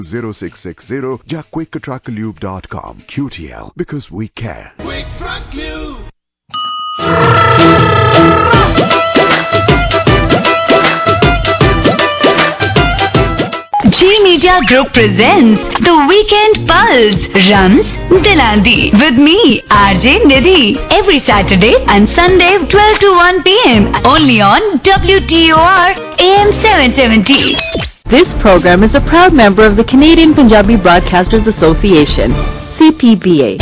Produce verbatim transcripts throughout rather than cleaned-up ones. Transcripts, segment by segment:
zero six six zero ਜਾਂ quick truck lube dot com. Q T L, because we care. Quick Truck Lube. G Media Group presents The Weekend Pulse, Rams Dilandi, with me, R J Nidhi, every Saturday and Sunday twelve to one p m only on W T O R A M seven seventy. This program is a proud member of the Canadian Punjabi Broadcasters Association, C P B A.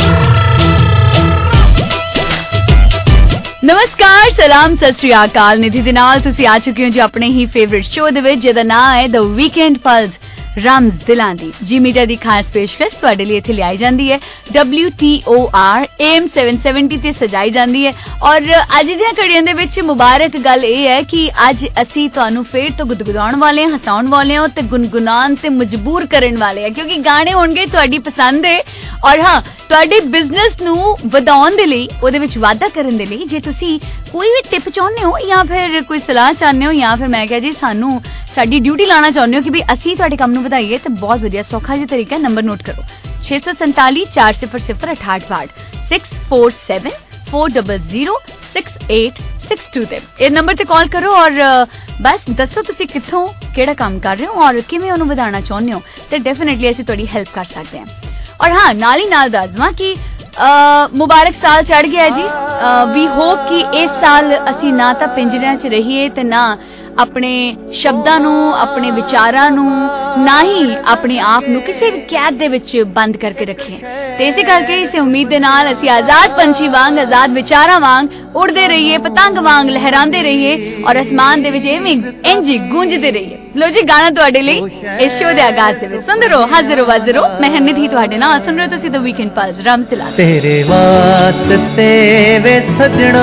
ਨਮਸਕਾਰ, ਸਲਾਮ, ਸਤਿ ਸ਼੍ਰੀ ਅਕਾਲ। ਨਿਧੀ ਦੇ ਨਾਲ ਤੁਸੀਂ ਆ ਚੁੱਕੇ ਹੋ ਜੀ ਆਪਣੇ ਹੀ ਫੇਵਰਿਟ ਸ਼ੋਅ ਦੇ ਵਿੱਚ, ਜਿਹਦਾ ਨਾਮ ਹੈ ਦ ਵੀਕਐਂਡ ਪਲਸ, ਰਮਜ਼ ਦਿਲਾਂ ਦੀ। ਜੀ ਮੀਡੀਆ ਦੀ ਖਾਸ ਪੇਸ਼ਕਸ਼ ਤੁਹਾਡੇ ਲਈ ਇੱਥੇ ਲਿਆਈ ਜਾਂਦੀ ਹੈ W T O R A M seven seventy ਤੇ ਸਜਾਈ ਜਾਂਦੀ ਹੈ। ਔਰ ਅੱਜ ਦੀਆਂ ਘੜੀਆਂ ਦੇ ਵਿੱਚ ਮੁਬਾਰਕ ਗੱਲ ਇਹ ਹੈ ਕਿ ਅੱਜ ਅਸੀਂ ਤੁਹਾਨੂੰ ਫੇਰ ਤੋਂ ਗੁਦਗੁਦਾਉਣ ਵਾਲੇ ਹਾਂ, ਹਸਾਉਣ ਵਾਲੇ ਹਾਂ ਤੇ ਗੁਨਗੁਨਾਉਣ ਤੇ ਮਜਬੂਰ ਕਰਨ ਵਾਲੇ ਹਾਂ, ਕਿਉਂਕਿ ਗਾਣੇ ਹੋਣਗੇ ਤੁਹਾਡੀ ਪਸੰਦ ਦੇ। ਔਰ ਹਾਂ, ਤੁਹਾਡੇ ਬਿਜ਼ਨਸ ਨੂੰ ਵਧਾਉਣ ਦੇ ਲਈ, ਉਹਦੇ ਵਿੱਚ ਵਾਧਾ ਕਰਨ ਦੇ ਲਈ, ਜੇ ਤੁਸੀਂ ਕੋਈ ਵੀ ਟਿਪ ਚਾਹੁੰਦੇ ਹੋ ਜਾਂ ਫਿਰ ਕੋਈ ਸਲਾਹ ਚਾਹੁੰਦੇ ਹੋ ਜਾਂ ਫਿਰ ਮੈਂ ਕਿਹਾ ਜੀ ਸਾਨੂੰ ਸਾਡੀ ਡਿਊਟੀ ਲਾਉਣਾ ਚਾਹੁੰਦੇ ਹੋ ਕਿ ਵੀ ਅਸੀਂ ਤੁਹਾਡੇ ਕੰਮ ਨੂੰ ਵਧਾਈਏ, ਤਾਂ ਬਹੁਤ ਵਧੀਆ ਸੌਖਾ ਜਿਹਾ ਤਰੀਕਾ, ਨੰਬਰ ਨੋਟ ਕਰੋ ਛੇ ਸੌ ਸੰਤਾਲੀ ਚਾਰ ਸਿਫਰ ਸਿਫਰ ਅਠਾਹਠ ਬਾਹਠ six four seven four double zero six eight six two ਤੇ ਇਹ ਨੰਬਰ ਤੇ ਕਾਲ ਕਰੋ ਔਰ ਬਸ ਦੱਸੋ ਤੁਸੀਂ ਕਿੱਥੋਂ ਕਿਹੜਾ ਕੰਮ ਕਰ ਰਹੇ ਹੋ ਔਰ ਕਿਵੇਂ ਉਹਨੂੰ ਵਧਾਉਣਾ ਚਾਹੁੰਦੇ ਹੋ, ਤੇ ਡੈਫੀਨੇਟਲੀ ਅਸੀਂ ਤੁਹਾਡੀ ਹੈਲਪ ਕਰ ਸਕਦੇ ਹਾਂ। ਔਰ ਹਾਂ, ਨਾਲ ਹੀ ਨਾਲ ਦੱਸ ਦਵਾਂ ਕਿ ਮੁਬਾਰਕ ਸਾਲ ਚੜ ਗਿਆ ਜੀ। ਵੀ ਹੋਪ ਕਿ ਇਸ ਸਾਲ ਅਸੀਂ ਨਾ ਤਾਂ ਪਿੰਜਰਿਆਂ 'ਚ ਰਹੀਏ ਤੇ ਨਾ ਆਪਣੇ ਸ਼ਬਦਾਂ ਨੂੰ, ਆਪਣੇ ਵਿਚਾਰਾਂ ਨੂੰ, ਨਾ ਹੀ ਆਪਣੇ ਆਪ ਨੂੰ ਕਿਸੇ ਵੀ ਕੈਦ ਦੇ ਵਿੱਚ ਬੰਦ ਕਰਕੇ ਰੱਖੀਏ। ਤੇ ਇਸੇ ਕਰਕੇ ਇਸੇ ਉਮੀਦ ਦੇ ਨਾਲ ਅਸੀਂ ਆਜ਼ਾਦ ਪੰਛੀ ਵਾਂਗ, ਆਜ਼ਾਦ ਵਿਚਾਰਾਂ ਵਾਂਗ ਉੜਦੇ ਰਹੀਏ, ਪਤੰਗ ਵਾਂਗ ਲਹਿਰਾਉਂਦੇ ਰਹੀਏ ਔਰ ਅਸਮਾਨ ਦੇ ਵਿੱਚ ਐਵੇਂ ਇੰਝ ਗੂੰਜਦੇ ਰਹੀਏ। ਲੋ ਜੀ, ਗਾਣਾ ਤੁਹਾਡੇ ਲਈ ਇਸ ਸ਼ੋਅ ਦੇ ਆਗਾਜ਼ ਦੇ ਵਿੱਚ ਸੁਣਦੇ ਰਹੋ, ਹਾਜ਼ਰ ਹੋ ਵਾਜ਼ਰ ਹੋ। ਮੈਂ ਨਿਧੀ ਤੁਹਾਡੇ ਨਾਲ ਸੁਣ ਰਹੇ ਹੋ ਤੁਸੀਂ ਦ ਵੀਕਐਂਡ ਪਲਸ, ਰਮਜ਼ ਦਿਲਾਂ ਦੀ। ਤੇਰੇ ਵਾਸਤੇ ਵੇ ਸਜਣਾ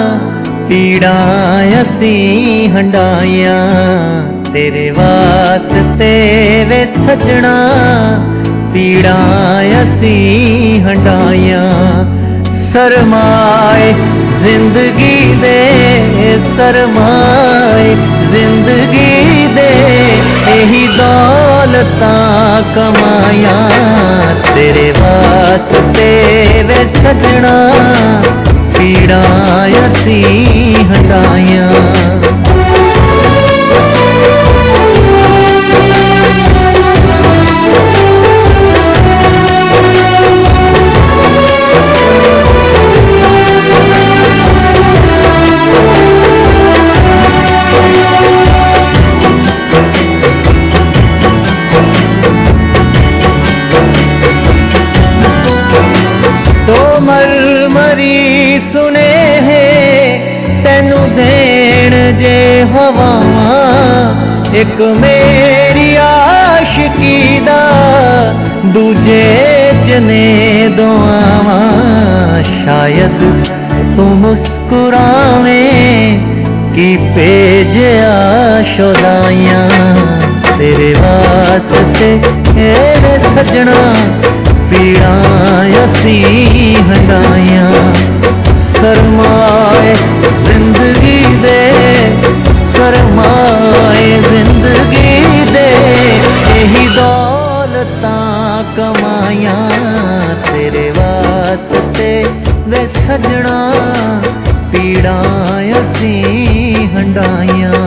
ਪੀੜਾਂ ਅਸੀਂ ਹੰਡਾਈਆਂ, ਤੇਰੇ ਵਾਸਤੇ ਵੇ ਸਜਣਾ ਪੀੜਾਂ ਅਸੀਂ ਹੰਡਾਈਆਂ। ਸਰਮਾਏ ਜ਼ਿੰਦਗੀ ਦੇ, ਸਰਮਾਏ ਜ਼ਿੰਦਗੀ ਦੇ ਇਹੀ ਦੌਲਤਾਂ ਕਮਾਈਆਂ, ਤੇਰੇ ਵਾਸਤੇ ਵੇ ਸਜਣਾ ਪੀੜਾਂ ਅਸੀਂ ਹੰਡਾਈਆਂ। ਮਰੀ ਸੁਨੇ ਹੈ ਤੈਨੂੰ ਦੇਣ ਜੇ ਹਵਾਵਾਂ, ਇੱਕ ਮੇਰੀ ਆਸ਼ਿਕੀ ਦਾ ਦੂਜੇ ਚ ਨੇ ਦੁਆਵਾਂ। ਸ਼ਾਇਦ ਤੂੰ ਮੁਸਕਰਾਵੇਂ ਕੀ ਭੇਜਿਆ ਸ਼ੁਦਾਈਆਂ, ਤੇਰੇ ਵਾਸਤੇ ਏ ਸਜਣਾ ਪੀੜਾਂ ਅਸੀਂ ਹੰਡਾਈਆਂ। ਸਰਮਾਏ ਜ਼ਿੰਦਗੀ ਦੇ, ਸਰਮਾਏ ਜ਼ਿੰਦਗੀ ਦੇ ਇਹੀ ਦੌਲਤਾਂ ਕਮਾਈਆਂ, ਤੇਰੇ ਵਾਸਤੇ ਵੇ ਸਜਣਾ ਪੀੜਾਂ ਅਸੀਂ ਹੰਡਾਈਆਂ।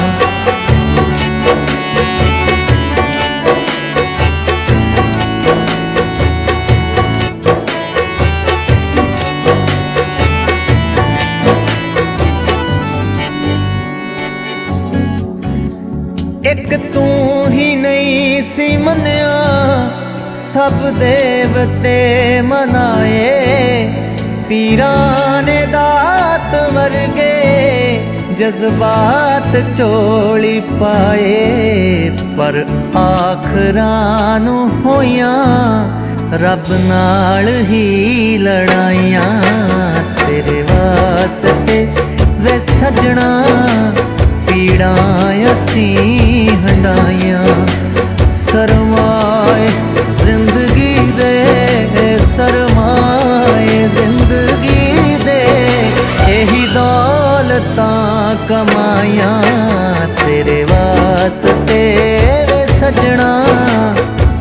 ਇੱਕ ਤੂੰ ਹੀ ਨਹੀਂ ਸੀ ਮੰਨਿਆ, ਸਭ ਦੇਵਤੇ ਮਨਾਏ, ਪੀਰਾਂ ਨੇ ਦਾਤ ਵਰਗੇ ਜਜ਼ਬਾਤ ਝੋਲੀ ਪਾਏ, ਪਰ ਆਖਰਾਂ ਨੂੰ ਹੋਈਆਂ ਰੱਬ ਨਾਲ ਹੀ ਲੜਾਈਆਂ, ਤੇਰੇ ਵਾਸਤੇ ਵੇ ਸਜਣਾ ਪੀੜਾਂ ਅਸੀਂ ਹੰਡਾਈਆਂ। ਸਰਮਾਏ ਜ਼ਿੰਦਗੀ ਦੇ, ਸਰਮਾਏ ਜ਼ਿੰਦਗੀ ਦੇ ਇਹੀ ਦੌਲਤਾਂ ਕਮਾਈਆਂ, ਤੇਰੇ ਵਾਸਤੇ ਵੇ ਸਜਣਾ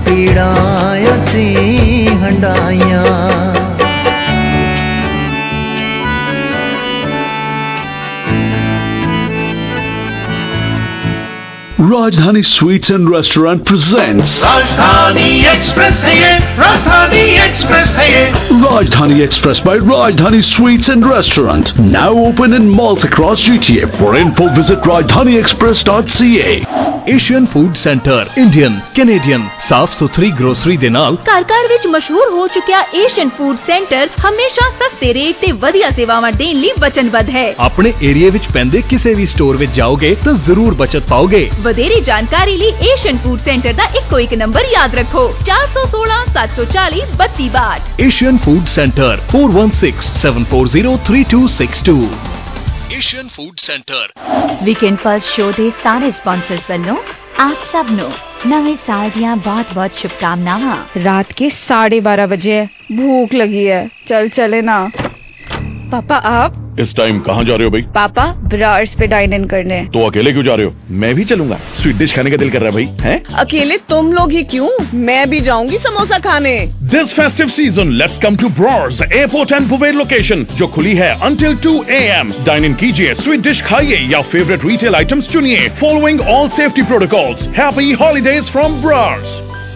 Rajdhani Sweets and Restaurant presents Rajdhani Express है ये, Rajdhani Express है ये. Rajdhani Express by Rajdhani Sweets and Restaurant, now open in malls across G T A. For info, visit rajdhani express dot c a. Asian food centre Indian Canadian ਸਾਫ ਸੁਥਰੀ grocery ਦੇ ਨਾਲ ਘਰ ਘਰ ਵਿੱਚ ਮਸ਼ਹੂਰ ਹੋ ਚੁੱਕਿਆ ਏਸ਼ੀਅਨ ਫੂਡ ਸੈਂਟਰ ਹਮੇਸ਼ਾ ਸਸਤੇ ਰੇਟ ਤੇ ਵਧੀਆ ਸੇਵਾਵਾਂ ਦੇਣ ਲਈ ਵਚਨਬੱਧ ਹੈ। ਆਪਣੇ ਏਰੀਆ ਵਿੱਚ ਪੈਂਦੇ ਕਿਸੇ ਵੀ ਸਟੋਰ ਵਿੱਚ ਜਾਓਗੇ ਤਾਂ ਜ਼ਰੂਰ ਬਚਤ ਪਾਓਗੇ। ਵਧੇਰੇ ਜਾਣਕਾਰੀ ਲਈ ਏਸ਼ੀਅਨ ਫੂਡ ਸੈਂਟਰ ਦਾ ਇੱਕੋ ਇੱਕ ਨੰਬਰ ਯਾਦ ਰੱਖੋ ਚਾਰ ਸੌ ਸੋਲਾਂ ਸੱਤ ਸੌ ਚਾਲੀ ਬੱਤੀ ਬਾਹਠ। Asian food centre four one six seven four zero three two six two। Asian food centre. Weekend pulse show ਦੇ ਸਾਰੇ ਸਪਾਂਸਰਸ ਵੱਲੋਂ ਆਪ ਸਭ ਨੂੰ नवे साल दियां बहुत बहुत शुभकामनाएं। रात के साढ़े बारह बजे है, भूख लगी है, चल चले ना। पापा आप इस टाइम कहाँ जा रहे हो भाई? पापा ब्रार्स पे डाइन इन करने। तो अकेले क्यों जा रहे हो? मैं भी चलूंगा, स्वीट डिश खाने का दिल कर रहा है भाई। हैं? अकेले तुम लोग ही क्यों, मैं भी जाऊंगी समोसा खाने। This festive season, let's come to Brars Airport and Buffet location, जो खुली है until two a m Dine in कीजिए, स्वीट डिश खाइए या फेवरेट रिटेल आइटम्स चुनिए, following all safety protocols. Happy holidays from Brars.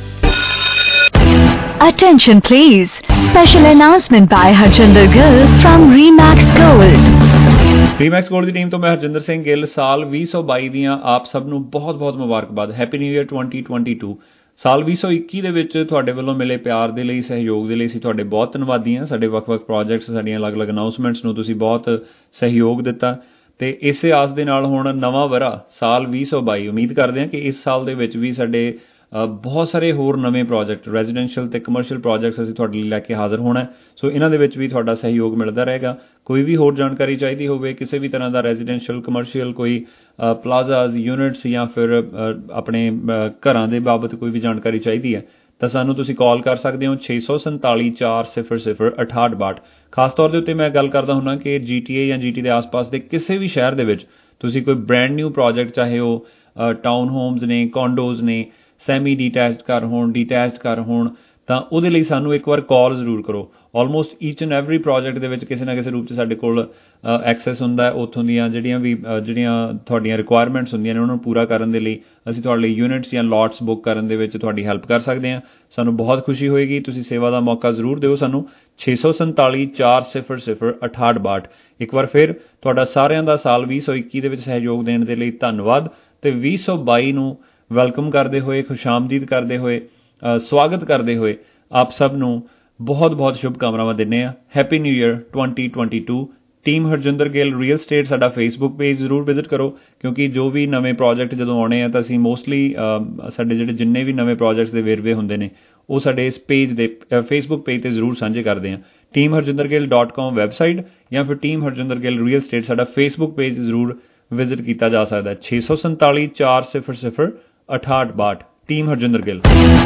Attention please. Special announcement by Harjinder Gill from Remax Gold. Remax gold ਦੀ team ਤੋਂ ਮੈਂ ਹਰਜਿੰਦਰ ਸਿੰਘ ਗਿੱਲ। ਸਾਲ ਵੀਹ ਸੌ ਬਾਈ ਦੀਆਂ ਆਪ ਸਭ ਨੂੰ ਬਹੁਤ-ਬਹੁਤ ਮੁਬਾਰਕਬਾਦ। Happy new year twenty twenty-two। ਸਾਲ ਵੀਹ ਸੌ ਇੱਕੀ ਦੇ ਵਿੱਚ ਤੁਹਾਡੇ ਵੱਲੋਂ ਮਿਲੇ ਪਿਆਰ ਦੇ ਲਈ, ਸਹਿਯੋਗ ਦੇ ਲਈ ਅਸੀਂ ਤੁਹਾਡੇ ਬਹੁਤ ਧੰਨਵਾਦੀ ਹਾਂ। ਸਾਡੇ ਵੱਖ-ਵੱਖ ਪ੍ਰੋਜੈਕਟਸ, ਸਾਡੀਆਂ ਅਲੱਗ-ਅਲੱਗ ਅਨਾਊਂਸਮੈਂਟਸ ਨੂੰ ਤੁਸੀਂ ਬਹੁਤ ਸਹਿਯੋਗ ਦਿੱਤਾ ਤੇ ਇਸੇ ਆਸ ਦੇ ਨਾਲ ਹੁਣ ਨਵਾਂ ਵਰ੍ਹਾ ਸਾਲ ਵੀਹ ਸੌ ਬਾਈ ਉਮੀਦ ਕਰਦੇ ਹਾਂ ਕਿ ਇਸ ਸਾਲ ਦੇ ਵਿੱਚ ਵੀ ਸਾਡੇ ਬਹੁਤ ਸਾਰੇ ਹੋਰ ਨਵੇਂ ਪ੍ਰੋਜੈਕਟ, ਰੈਜ਼ੀਡੈਂਸ਼ੀਅਲ ਤੇ ਕਮਰਸ਼ੀਅਲ ਪ੍ਰੋਜੈਕਟਸ ਅਸੀਂ ਤੁਹਾਡੇ ਲਈ ਲੈ ਕੇ ਹਾਜ਼ਰ ਹੋਣਾ। ਸੋ ਇਹਨਾਂ ਦੇ ਵਿੱਚ ਵੀ ਤੁਹਾਡਾ ਸਹਿਯੋਗ ਮਿਲਦਾ ਰਹੇਗਾ। ਕੋਈ ਵੀ ਹੋਰ ਜਾਣਕਾਰੀ ਚਾਹੀਦੀ ਹੋਵੇ, ਕਿਸੇ ਵੀ ਤਰ੍ਹਾਂ ਦਾ ਰੈਜ਼ੀਡੈਂਸ਼ੀਅਲ, ਕਮਰਸ਼ੀਅਲ, ਕੋਈ ਪਲਾਜ਼ਾਜ਼, ਯੂਨਿਟਸ ਜਾਂ ਫਿਰ ਆਪਣੇ ਘਰਾਂ ਦੇ ਬਾਬਤ ਕੋਈ ਵੀ ਜਾਣਕਾਰੀ ਚਾਹੀਦੀ ਹੈ ਤਾਂ ਸਾਨੂੰ ਤੁਸੀਂ ਕਾਲ ਕਰ ਸਕਦੇ ਹੋ ਛੇ ਸੌ ਸੰਤਾਲੀ ਚਾਰ ਸਿਫਰ ਸਿਫਰ ਅਠਾਹਠ ਬਾਹਠ। ਖਾਸ ਤੌਰ ਦੇ ਉੱਤੇ ਮੈਂ ਗੱਲ ਕਰਦਾ ਹੁੰਦਾ ਕਿ ਜੀ ਟੀ ਏ ਜਾਂ ਜੀ ਟੀ ਦੇ ਆਸ-ਪਾਸ ਦੇ ਕਿਸੇ ਵੀ ਸ਼ਹਿਰ ਦੇ ਵਿੱਚ ਤੁਸੀਂ ਕੋਈ ਬ੍ਰੈਂਡ ਨਿਊ ਪ੍ਰੋਜੈਕਟ, ਚਾਹੇ ਉਹ ਟਾਊਨ ਹੋਮਸ ਨੇ, ਕੌਂਡੋਜ਼ ਨੇ, ਸੈਮੀ ਡੀਟੈਚਡ ਘਰ ਹੋਣ, ਡੀਟੈਚਡ ਘਰ ਹੋਣ, ਤਾਂ ਉਹਦੇ ਲਈ ਸਾਨੂੰ ਇੱਕ ਵਾਰ ਕਾਲ ਜ਼ਰੂਰ ਕਰੋ। Almost each and every project ਦੇ ਵਿੱਚ ਕਿਸੇ ਨਾ ਕਿਸੇ ਰੂਪ 'ਚ ਸਾਡੇ ਕੋਲ ਐਕਸੈਸ ਹੁੰਦਾ ਹੈ। ਉੱਥੋਂ ਦੀਆਂ ਜਿਹੜੀਆਂ ਵੀ ਜਿਹੜੀਆਂ ਤੁਹਾਡੀਆਂ ਰਿਕੁਆਇਰਮੈਂਟਸ ਹੁੰਦੀਆਂ ਨੇ ਉਹਨਾਂ ਨੂੰ ਪੂਰਾ ਕਰਨ ਦੇ ਲਈ ਅਸੀਂ ਤੁਹਾਡੇ ਲਈ ਯੂਨਿਟਸ ਜਾਂ ਲੋਟਸ ਬੁੱਕ ਕਰਨ ਦੇ ਵਿੱਚ ਤੁਹਾਡੀ ਹੈਲਪ ਕਰ ਸਕਦੇ ਹਾਂ। ਸਾਨੂੰ ਬਹੁਤ ਖੁਸ਼ੀ ਹੋਏਗੀ। ਤੁਸੀਂ ਸੇਵਾ ਦਾ ਮੌਕਾ ਜ਼ਰੂਰ ਦਿਓ ਸਾਨੂੰ। ਛੇ ਸੌ ਸੰਤਾਲੀ ਚਾਰ ਸਿਫਰ ਸਿਫਰ ਅਠਾਹਠ ਬਾਹਠ। ਇੱਕ ਵਾਰ ਫਿਰ ਤੁਹਾਡਾ ਸਾਰਿਆਂ ਦਾ ਸਾਲ ਵੀਹ ਸੌ ਇੱਕੀ ਦੇ ਵਿੱਚ ਸਹਿਯੋਗ ਦੇਣ ਦੇ ਲਈ ਧੰਨਵਾਦ ਤੇ ਵੀਹ ਸੌ ਬਾਈ ਨੂੰ ਵੈਲਕਮ ਕਰਦੇ ਹੋਏ, ਖੁਸ਼ਾਮਦੀਦ ਕਰਦੇ ਹੋਏ, ਸਵਾਗਤ ਕਰਦੇ ਹੋਏ ਆਪ ਸਭ ਨੂੰ ਬਹੁਤ ਬਹੁਤ ਸ਼ੁਭਕਾਮਨਾਵਾਂ ਦਿੰਦੇ ਹਾਂ। Happy new year twenty twenty-two। Team Harjinder Gill real estate ਸਾਡਾ ਫੇਸਬੁੱਕ ਪੇਜ ਜ਼ਰੂਰ ਵਿਜ਼ਿਟ ਕਰੋ, ਕਿਉਂਕਿ ਜੋ ਵੀ ਨਵੇਂ ਪ੍ਰੋਜੈਕਟ ਜਦੋਂ ਆਉਣੇ ਆ ਤਾਂ ਅਸੀਂ ਮੋਸਟਲੀ ਸਾਡੇ ਜਿਹੜੇ ਜਿੰਨੇ ਵੀ ਨਵੇਂ ਪ੍ਰੋਜੈਕਟਸ ਦੇ ਵੇਰਵੇ ਹੁੰਦੇ ਨੇ ਉਹ ਸਾਡੇ ਇਸ ਪੇਜ ਦੇ ਫੇਸਬੁੱਕ ਪੇਜ 'ਤੇ ਜ਼ਰੂਰ ਸਾਂਝੇ ਕਰਦੇ ਹਾਂ। Team Harjinder Gill dot com website ਜਾਂ ਫਿਰ team Harjinder Gill real estate ਸਾਡਾ ਫੇਸਬੁੱਕ ਪੇਜ ਜ਼ਰੂਰ ਵਿਜ਼ਿਟ ਕੀਤਾ ਜਾ ਸਕਦਾ। ਛੇ ਸੌ ਸੰਤਾਲੀ ਚਾਰ ਸਿਫਰ ਸਿਫਰ ਅਠਾਹਠ ਬਾਹਠ। ਟੀਮ ਹਰਜਿੰਦਰ ਗਿੱਲ।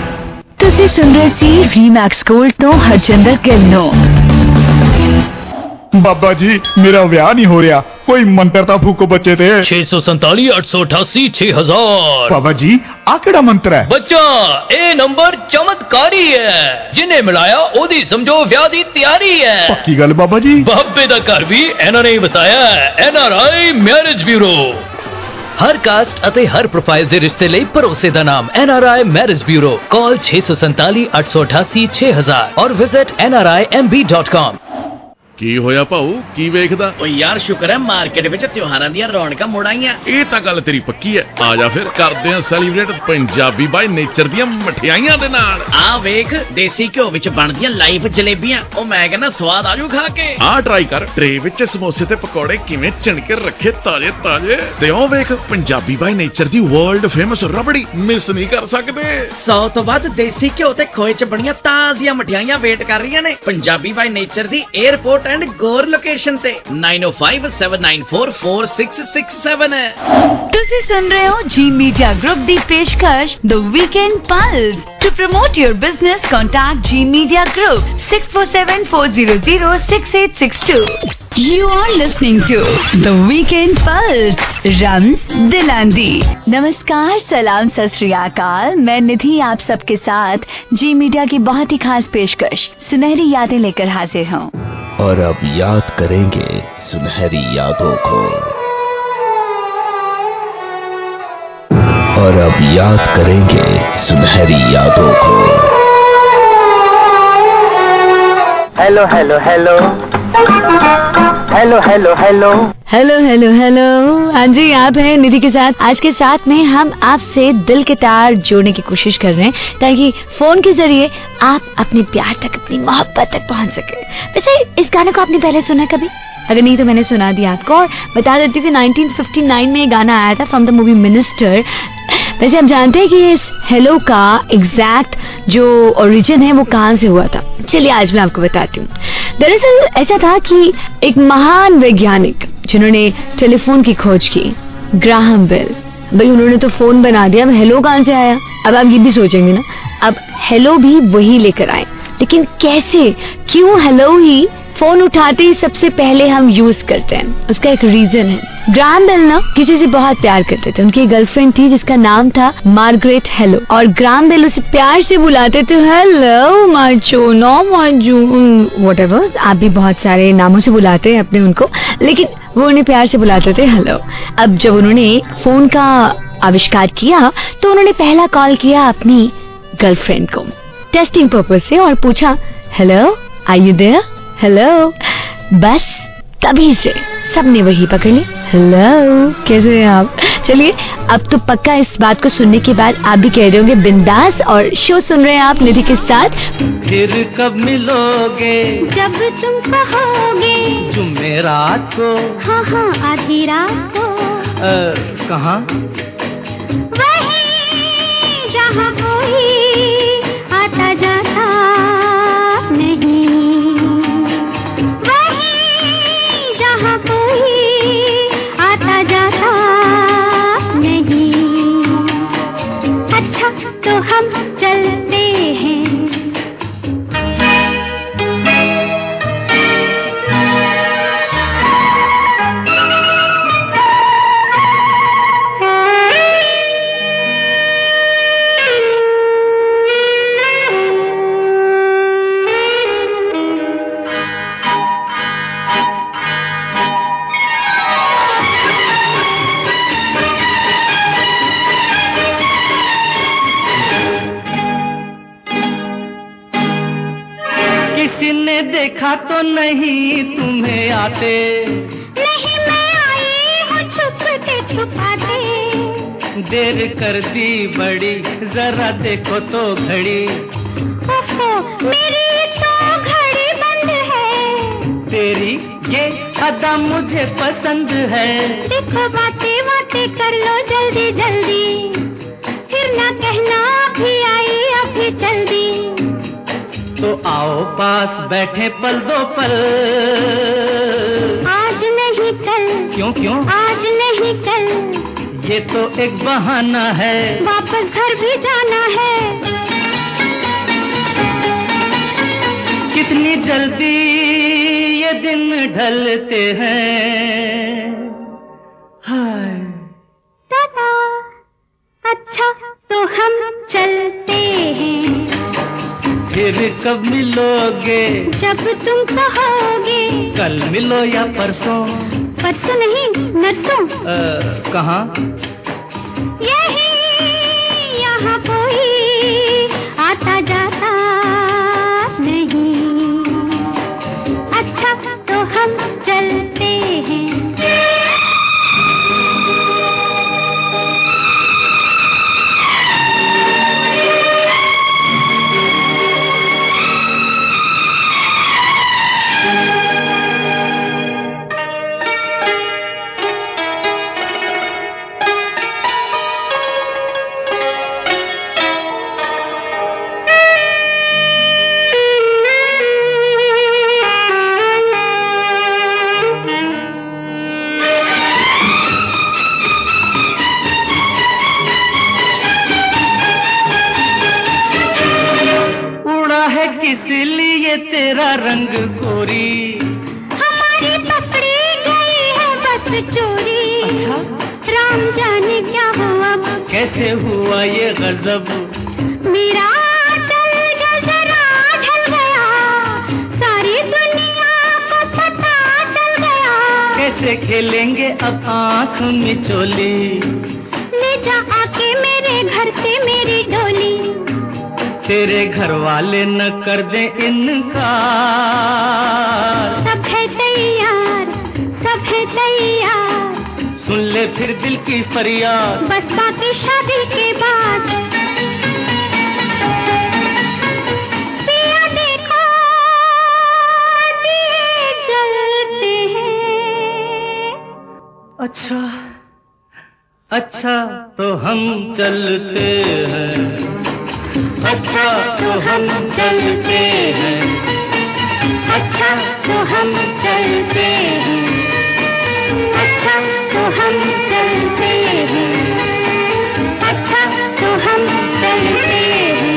ਤੁਸੀਂ ਸੁਣ ਰਹੇ ਸੀ ਰੀਮੈਕਸ ਗੋਲਡ ਤੋਂ ਹਰਜਿੰਦਰ ਗਿੱਲ ਨੂੰ। ਬਾਬਾ ਜੀ ਮੇਰਾ ਵਿਆਹ ਨਹੀਂ ਹੋ ਰਿਹਾ, ਕੋਈ ਮੰਤਰ ਤਾਂ ਫੂਕੋ ਬੱਚੇ ਤੇ। ਛੇ ਸੌ ਸੰਤਾਲੀ ਅੱਠ ਸੌ ਅਠਾਸੀ ਛੇ ਹਜ਼ਾਰ। ਬਾਬਾ ਜੀ ਆ ਕਿਹੜਾ ਮੰਤਰ ਹੈ? ਬੱਚਾ ਇਹ ਨੰਬਰ ਚਮਤਕਾਰੀ ਹੈ, ਜਿਹਨੇ ਮਿਲਾਇਆ ਉਹਦੀ ਸਮਝੋ ਵਿਆਹ ਦੀ ਤਿਆਰੀ ਹੈ। ਪੱਕੀ ਗੱਲ ਬਾਬਾ ਜੀ? ਬਾਬੇ ਦਾ ਘਰ ਵੀ ਇਹਨਾਂ ਨੇ ਵਸਾਇਆ ਹੈ। N R I marriage bureau. ਹਰ ਕਾਸਟ ਅਤੇ ਹਰ ਪ੍ਰੋਫਾਈਲ ਦੇ ਰਿਸ਼ਤੇ ਲਈ ਭਰੋਸੇ ਦਾ ਨਾਮ N R I marriage bureau. Call ਛੇ ਸੌ ਸੰਤਾਲੀ ਅੱਠ ਸੌ ਅਠਾਸੀ ਛੇ ਹਜ਼ਾਰ ਔਰ visit N R I M B dot com. ਕੀ ਹੋਇਆ ਭਾਊ, ਕੀ ਵੇਖਦਾ? ਓ ਯਾਰ ਸ਼ੁਕਰ ਹੈ ਮਾਰਕੀਟ ਵਿੱਚ ਤਿਉਹਾਰਾਂ ਦੀਆਂ ਰੌਣਕਾਂ ਮੁੜ ਆਈਆਂ। ਇਹ ਤਾਂ ਗੱਲ ਤੇਰੀ ਪੱਕੀ ਹੈ। ਆ ਜਾ ਫਿਰ ਕਰਦੇ ਹਾਂ ਸੈਲੀਬ੍ਰੇਟ ਪੰਜਾਬੀ ਬਾਈ ਨੇਚਰ ਦੀਆਂ ਮਠਿਆਈਆਂ ਦੇ ਨਾਲ। ਆ ਵੇਖ ਦੇਸੀ ਘਿਓ ਵਿੱਚ ਬਣਦੀਆਂ ਲਾਈਵ ਜਲੇਬੀਆਂ, ਉਹ ਮੈਂ ਕਹਿੰਦਾ ਸਵਾਦ ਆਜੂ ਖਾ ਕੇ। ਆ ਟਰਾਈ ਕਰ, ਟਰੇ ਵਿੱਚ ਸਮੋਸੇ ਤੇ ਪਕੌੜੇ ਕਿਵੇਂ ਚਿਣ ਕੇ ਰੱਖੇ ਤਾਜ਼ੇ ਤਾਜ਼ੇ। ਤੇ ਉਹ ਵੇਖ ਪੰਜਾਬੀ ਬਾਈ ਨੇਚਰ ਦੀ ਵਰਲਡ ਫੇਮਸ ਰਬੜੀ, ਮਿਸ ਨਹੀਂ ਕਰ ਸਕਦੇ। ਸੌ ਤੋਂ ਵੱਧ ਦੇਸੀ ਘਿਓ ਤੇ ਖੋਏ ਚ ਬਣੀਆਂ ਤਾਜ਼ੀਆਂ ਮਠਿਆਈਆਂ ਵੇਟ ਕਰ ਰਹੀਆਂ ਨੇ ਪੰਜਾਬੀ ਬਾਈ ਨੇਚਰ ਦੀ 에ਅਰਪੋਰਟ ਐਂਡ ਗੋਰ ਲੋਕੇਸ਼ਨ ਤੇ nine oh five seven nine four four six six seven। ਤੁਸੀਂ ਸੁਣ ਰਹੇ ਹੋ ਜੀ ਮੀਡੀਆ ਗਰੁੱਪ ਦੀ ਪੇਸ਼ਕਸ਼ the weekend pulse. To promote your business contact G media group six four seven four zero zero six eight six two। You are listening to The Weekend Pulse, रम्स दिलांदी। नमस्कार, सलाम, सत श्री अकाल। मैं निधि आप सबके साथ जी मीडिया की बहुत ही खास पेशकश सुनहरी यादें लेकर हाजिर हूँ। और अब याद करेंगे सुनहरी यादों को, और अब याद करेंगे सुनहरी यादों को। Hello hello hello hello hello hello hello hello hello हाँ जी, आप हैं निधि के साथ। आज के साथ में हम आपसे दिल के तार जोड़ने की कोशिश कर रहे हैं ताकि फोन के जरिए आप अपने प्यार तक, अपनी मोहब्बत तक पहुंच सके। वैसे इस गाने को आपने पहले सुना कभी? अगर नहीं तो मैंने सुना दिया आपको और बता देती हूँ कि नाइनटीन फिफ्टी नाइन में ये गाना आया था फ्रॉम द मूवी मिनिस्टर। वैसे आप जानते हैं कि इस हेलो का एग्जैक्ट जो ओरिजिन है वो कहाँ से हुआ था? चलिए आज मैं आपको बताती हूँ। दरअसल ऐसा था कि एक महान वैज्ञानिक जिन्होंने टेलीफोन की खोज की, ग्राहम बेल, भाई उन्होंने तो फोन बना दिया, अब हेलो कहाँ से आया? अब आप ये भी सोचेंगे ना, अब हेलो भी वही लेकर आए, लेकिन कैसे, क्यों हेलो ही फोन उठाते ही सबसे पहले हम यूज करते हैं? उसका एक रीजन है। ग्राहम बेल ना किसी से बहुत प्यार करते थे। उनकी गर्लफ्रेंड थी जिसका नाम था मार्गरेट हेलो, और ग्राहम बेल उसे प्यार से बुलाते थे, hello macho, no macho, whatever, आप भी बहुत सारे नामों से बुलाते हैं अपने उनको, लेकिन वो उन्हें प्यार से बुलाते थे हेलो। अब जब उन्होंने फोन का आविष्कार किया तो उन्होंने पहला कॉल किया अपनी गर्लफ्रेंड को टेस्टिंग पर्पज से और पूछा, hello are you there, hello. बस तभी से सबने वही पकड़ ली, हेलो कैसे हैं आप? चलिए अब तो पक्का इस बात को सुनने के बाद आप भी कह रहे होंगे बिंदास, और शो सुन रहे हैं आप निधि के साथ। फिर कब मिलोगे जब तुम कहोगे, जुमेरात को, हाँ हाँ आधी रात को, कहाँ? वही जहाँ कोई आता जाता नहीं, वही जहाँ कोई आता जाता नहीं। अच्छा तो हम चलते हैं, देखा तो नहीं तुम्हें आते, नहीं मैं आई हूँ छुपते छुपाते, देर कर दी बड़ी, जरा देखो तो घड़ी, ओहो मेरी तो घड़ी बंद है, तेरी ये अदा मुझे पसंद है। देखो बातें बातें कर लो जल्दी जल्दी, फिर ना कहना भी आई अभी जल्दी। तो आओ पास बैठे पल दो पल, आज नहीं कल, क्यों क्यों आज नहीं कल, ये तो एक बहाना है, वापस घर भी जाना है। कितनी जल्दी ये दिन ढलते हैं, हाय टाटा। अच्छा तो हम चलते हैं, फिर कब मिलोगे जब तुम कहोगे, कल मिलो या परसों, परसों नहीं नरसों, कहाँ? यही यहाँ कोई आता जाता नहीं। अच्छा तो हम चलते हैं, इसलिए तेरा रंग गोरी, हमारी पकड़ी गई है बस चोरी। अच्छा? राम जाने क्या हुआ, कैसे हुआ ये गजब, मेरा दिल जरा ढल गया, सारी दुनिया को पता चल गया। कैसे खेलेंगे अब आँख मिचोली, ले जा आके मेरे तेरे घर से मेरी डोली, तेरे घर वाले न कर दे इनकार। सब है तैयार, सब है तैयार, सुन ले फिर दिल की फरियाद, बस बाकी शादी के बाद। पिया देखो दिए जलते हैं। अच्छा अच्छा तो हम चलते हैं, अच्छा तो हम चलते हैं, अच्छा तो हम चलते हैं, अच्छा तो हम चलते हैं, अच्छा तो हम चलते हैं।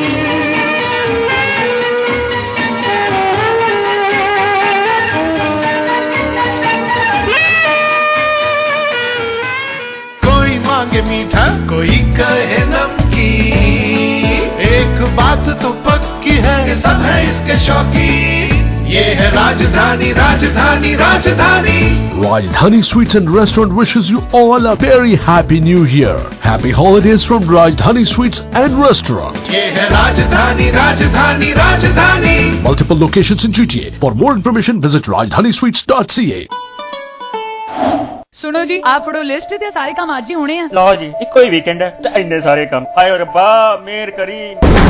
कोई मांगे मीठा, कोई कहे नमकीन, एक बात तो पक्की है कि सब है इसके शौकीन। ये है राजधानी, राजधानी, राजधानी। Rajdhani Sweets and Restaurant wishes you all a very happy new year. Happy holidays from Rajdhani Sweets and Restaurant. ये है राजधानी, राजधानी, राजधानी। Multiple locations in G T A. For more information, visit rajdhani sweets dot c a. सुनो जी, आप फड़ो list ते सारे काम आज ही होने हैं। लो जी, इको ही वीकेंड है ते इन्ने सारे काम। आयो रब्बा मेहर करी।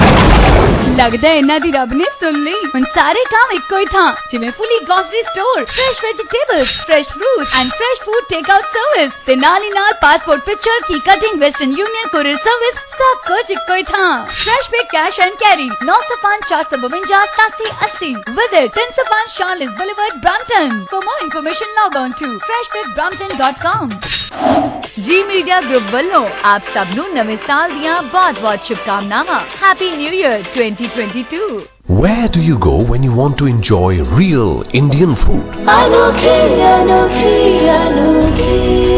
लगदा है इन्हां दी रब ने सुन ली। हुण सारे काम इक्को ही थां, जिवें fully grocery store, fresh vegetables, fresh fruit and fresh food take out service ते नाल ही नाल पासपोर्ट पिक्चर की cutting, western union courier service, सब कुछ इक्को ही थां। फ्रेश पे कैश एंड कैरी नौ सौ पाँच चार सौ बवंजा सतासी अस्सी विद इन तीन सौ पाँच Charolais boulevard Brampton. For more information log on to fresh with Brampton dot com. G media group ਵੱਲੋਂ आप सब ਨੂੰ ਨਵੇਂ ਸਾਲ ਦੀਆਂ ਬਹੁਤ-ਬਹੁਤ ਸ਼ੁਭਕਾਮਨਾਵਾਂ। Happy new year twenty twenty-two। Where do you go when you want to enjoy real Indian food? अनोखी अनोखी अनोखी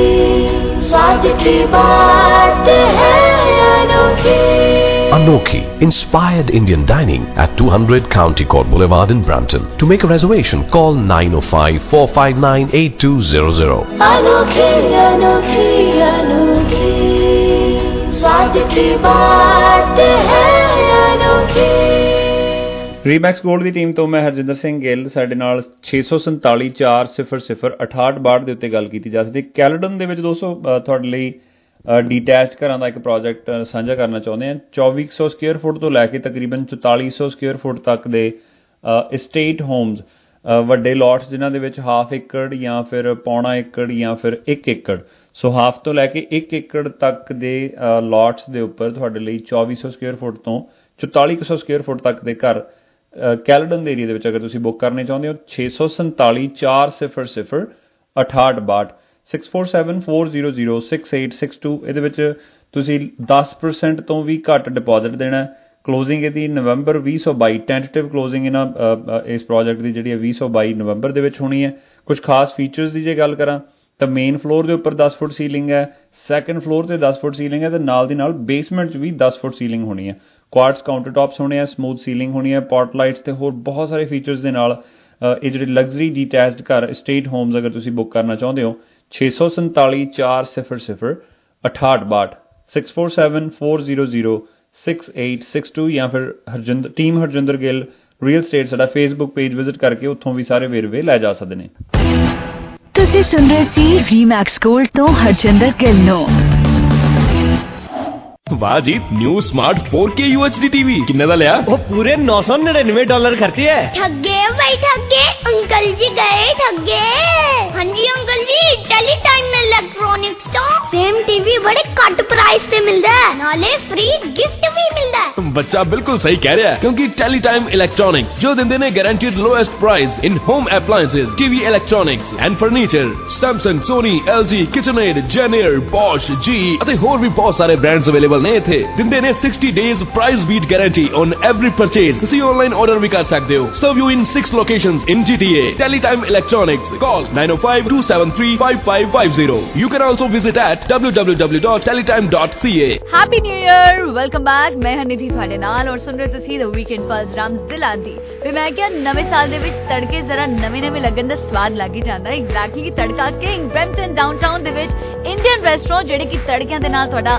स्वाद की बात है अनोखी। Anokhi, inspired Indian dining at two hundred County Court Boulevard in Brampton. To make a reservation, call nine oh five, four five nine, eight two zero zero. अनोखी अनोखी अनोखी स्वाद की बात है अनोखी। ਰੀਮੈਕਸ ਗੋਲਡ ਦੀ ਟੀਮ ਤੋਂ ਮੈਂ ਹਰਜਿੰਦਰ ਸਿੰਘ ਗਿੱਲ। ਸਾਡੇ ਨਾਲ ਛੇ ਸੌ ਸੰਤਾਲੀ ਚਾਰ ਸਿਫਰ ਸਿਫਰ ਅਠਾਹਠ ਬਾਹਠ ਦੇ ਉੱਤੇ ਗੱਲ ਕੀਤੀ ਜਾ ਸਕਦੀ। ਕੈਲਡਨ ਦੇ ਵਿੱਚ ਦੋਸਤੋ ਤੁਹਾਡੇ ਲਈ ਡੀਟੈਚਡ ਘਰਾਂ ਦਾ ਇੱਕ ਪ੍ਰੋਜੈਕਟ ਸਾਂਝਾ ਕਰਨਾ ਚਾਹੁੰਦੇ ਹਾਂ। ਚੌਵੀ ਸੌ ਸਕੁਅਰ ਫੁੱਟ ਤੋਂ ਲੈ ਕੇ ਤਕਰੀਬਨ ਚੁਤਾਲੀ ਸੌ ਸਕੁਅਰ ਫੁੱਟ ਤੱਕ ਦੇ ਇਸਟੇਟ ਹੋਮਸ, ਵੱਡੇ ਲੋਟਸ ਜਿਨ੍ਹਾਂ ਦੇ ਵਿੱਚ ਹਾਫ ਏਕੜ ਜਾਂ ਫਿਰ ਪੌਣਾ ਏਕੜ ਜਾਂ ਫਿਰ ਇੱਕ ਏਕੜ, ਸੋ ਹਾਫ ਤੋਂ ਲੈ ਕੇ ਇੱਕ ਏਕੜ ਤੱਕ ਦੇ ਲੋਟਸ ਦੇ ਉੱਪਰ ਤੁਹਾਡੇ ਲਈ ਚੌਵੀ ਸੌ ਸਕੁਅਰ ਫੁੱਟ ਤੋਂ ਚੁਤਾਲੀ ਸੌ ਸਕੁਅਰ ਫੁੱਟ ਤੱਕ ਦੇ ਘਰ ਕੈਲਡਨ ਦੇ ਏਰੀਆ ਦੇ ਵਿੱਚ ਅਗਰ ਤੁਸੀਂ ਬੁੱਕ ਕਰਨੇ ਚਾਹੁੰਦੇ ਹੋ, ਛੇ ਸੌ ਸੰਤਾਲੀ ਚਾਰ ਸਿਫਰ ਸਿਫਰ ਅਠਾਹਠ ਬਾਹਠ six four seven four zero zero six eight six two. ਇਹਦੇ ਵਿੱਚ ਤੁਸੀਂ ਦਸ ਪਰਸੈਂਟ ਤੋਂ ਵੀ ਘੱਟ ਡਿਪੋਜ਼ਿਟ ਦੇਣਾ। ਕਲੋਜ਼ਿੰਗ ਇਹਦੀ ਨਵੰਬਰ ਵੀਹ ਸੌ ਬਾਈ, ਟੈਂਟੇਟਿਵ ਕਲੋਜ਼ਿੰਗ ਇਹਨਾਂ ਇਸ ਪ੍ਰੋਜੈਕਟ ਦੀ ਜਿਹੜੀ ਹੈ ਵੀਹ ਸੌ ਬਾਈ ਨਵੰਬਰ ਦੇ ਵਿੱਚ ਹੋਣੀ ਹੈ। ਕੁਝ ਖਾਸ ਫੀਚਰਸ ਦੀ ਜੇ ਗੱਲ ਕਰਾਂ ਤਾਂ ਮੇਨ ਫਲੋਰ ਦੇ ਉੱਪਰ ਦਸ ਫੁੱਟ ਸੀਲਿੰਗ ਹੈ, ਸੈਕੰਡ ਫਲੋਰ ਤੇ ਦਸ ਫੁੱਟ ਸੀਲਿੰਗ ਹੈ ਤੇ ਨਾਲ ਦੀ ਨਾਲ ਬੇਸਮੈਂਟ 'ਚ ਵੀ ਦਸ ਫੁੱਟ ਸੀਲਿੰਗ ਹੋਣੀ ਹੈ। ਕੁਆਰਟਸ ਕਾਊਂਟਰ ਟੌਪਸ ਹੋਣੇ ਆ, ਸਮੂਥ ਸੀਲਿੰਗ ਹੋਣੀ ਹੈ, ਪੌਟ ਲਾਈਟਸ ਤੇ ਹੋਰ ਬਹੁਤ ਸਾਰੇ ਫੀਚਰਸ ਦੇ ਨਾਲ ਇਹ ਜਿਹੜੇ ਲਗਜ਼ਰੀ ਡੀਟੈਚਡ ਘਰ ਸਟੇਟ ਹੋਮਸ ਅਗਰ ਤੁਸੀਂ ਬੁੱਕ ਕਰਨਾ ਚਾਹੁੰਦੇ ਹੋ, ਛੇ ਸੌ ਸੰਤਾਲੀ ਚਾਰ ਸਿਫਰ ਸਿਫਰ ਅਠਾਹਠ ਬਾਹਠ six four seven four zero zero six eight six two ਜਾਂ ਫਿਰ Harjinder team Harjinder Gill real estate ਸਾਡਾ ਫੇਸਬੁੱਕ ਪੇਜ ਵਿਜ਼ਿਟ ਕਰਕੇ ਉੱਥੋਂ ਵੀ ਸਾਰੇ ਵੇਰਵੇ ਲੈ ਜਾ ਸਕਦੇ ਨੇ। ਤੁਸੀਂ ਸੁਣ ਰਹੇ ਸੀ ਰੀਮੈਕਸ ਗੋਲਡ ਤੋਂ ਹਰਜਿੰਦਰ ਗਿੱਲ ਨੂੰ। वाह जी, new smart four K U H D TV किन्ने दा लिया? वो पूरे नौ सौ निन्यानवे डॉलर खर्चे है। ठगे भाई ठगे, अंकल जी गए ठगे। हाँ जी अंकल जी, टेली टाइम में इलेक्ट्रॉनिक्स तो सेम टीवी बड़े कट प्राइस से मिलता है, नाले फ्री गिफ्ट भी मिलता है। बच्चा बिल्कुल सही कह रहा है, क्योंकि टेली टाइम इलेक्ट्रॉनिक्स जो दिन ने guaranteed lowest price in home appliances, TV electronics and furniture. Samsung, Sony, L G, KitchenAid, JennAir, Bosch, G ਅਤੇ ਹੋਰ ਵੀ ਬਹੁਤ ਸਾਰੇ ਬ੍ਰਾਂਡਸ ਅਵੇਲੇਬਲ ਨੇ ਇੱਥੇ। ਦਿੰਦੇ ਨੇ sixty days price beat guarantee on every purchase। ਤੁਸੀਂ ਆਨਲਾਈਨ ਆਰਡਰ ਵੀ ਕਰ ਸਕਦੇ ਹੋ। Serve you in six locations in G T A. Teletime Electronics. Call nine oh five, two seven three, five five five zero. You can also visit at w w w dot teletime dot c a. Happy New Year, welcome back। ਮੈਂ ਹਰਨਿਧੀ ਤੁਹਾਡੇ ਨਾਲ ਔਰ ਸੁਣ ਰਹੇ ਤੁਸੀਂ ਦ weekend plus ਰਾਮਸ ਦਿਲਾਂ ਦੀ। ਵੀ ਮੈਂ ਕਿਹਾ ਨਵੇਂ ਸਾਲ ਦੇ ਵਿੱਚ ਤੜਕੇ ਜ਼ਰਾ ਨਵੇਂ ਨਵੇਂ ਲੱਗਣ ਦਾ ਸਵਾਦ ਲੱਗ ਹੀ ਜਾਂਦਾ। ਐਗਜ਼ੈਕਟਲੀ ਤੜਕਾ ਕਿੰਗ ਬ੍ਰੈਂਪਟਨ ਡਾਊਨਟਾਊਨ ਦੇ ਵਿੱਚ ਇੰਡੀਅਨ ਰੈਸਟੋਰੈਂਟ ਜਿਹੜੇ ਕਿ ਤੜਕਿਆਂ ਦੇ ਨਾਲ ਤੁਹਾਡਾ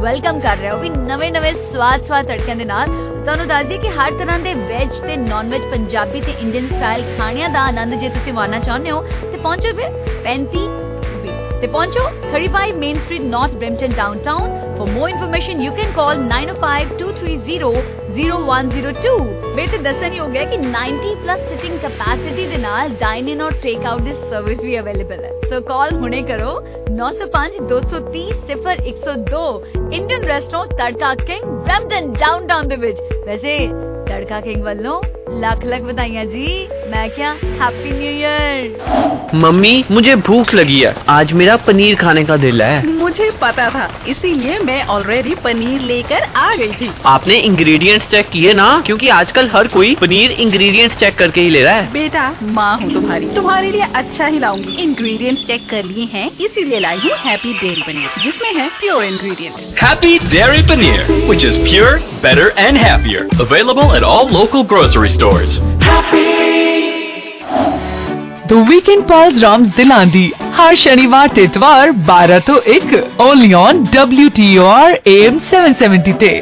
ਵੈਲਕਮ ਕਰ ਰਿਹਾ ਉਹ ਵੀ ਨਵੇਂ ਨਵੇਂ ਸਵਾਦ ਸਵਾਦ ਤੜਕਿਆਂ ਦੇ ਨਾਲ। ਤੁਹਾਨੂੰ ਦੱਸ ਦਈਏ ਕਿ ਹਰ ਤਰ੍ਹਾਂ ਦੇ ਵੈਜ ਤੇ ਨਾਨ ਵੈਜ ਪੰਜਾਬੀ ਤੇ ਇੰਡੀਅਨ ਸਟਾਈਲ ਖਾਣਿਆਂ ਦਾ ਆਨੰਦ ਜੇ ਤੁਸੀਂ ਮਾਣਨਾ ਚਾਹੁੰਦੇ ਹੋ ਤੇ ਪਹੁੰਚੋ ਫਿਰ ਪੈਂਤੀ ਤੇ ਪਹੁੰਚੋ thirty-five Main Street, North Brampton, downtown. For more information, you can call nine oh five, two three zero, zero one zero two. मैं तो दसन ही हो गया कि ninety plus sitting capacity ਦੇ ਨਾਲ dine in और take out this service भी available है. So call ਹੁਣੇ ਕਰੋ nine oh five, two three zero, zero one zero two. Indian restaurant Tadka King Brampton, downtown ਦੇ ਵਿੱਚ। वैसे तड़का किंग ਵੱਲੋਂ लाख लाख बधाइयां जी। मैं क्या हैप्पी न्यू ईयर। मम्मी मुझे भूख लगी है, आज मेरा पनीर खाने का दिल है। मुझे पता था, इसीलिए मैं ऑलरेडी पनीर लेकर आ गई थी। आपने इंग्रेडिएंट्स चेक किए ना, क्योंकि आजकल हर कोई पनीर इंग्रेडिएंट्स चेक करके ही ले रहा है। बेटा माँ हूँ तुम्हारी, तुम्हारे लिए अच्छा ही लाऊंगी। इंग्रेडिएंट्स चेक कर लिए हैं, इसीलिए लाई हूँ हैप्पी डेयरी पनीर, जिसमें है pure ingredients. Happy Dairy Paneer, which is pure, better and happier. Available at all local grocery stores. The Weekend Pulse राम्स दिलांदी हर शनिवार ते इतवार बारह तो एक only on W T O R A M seven seventy ਤੇ।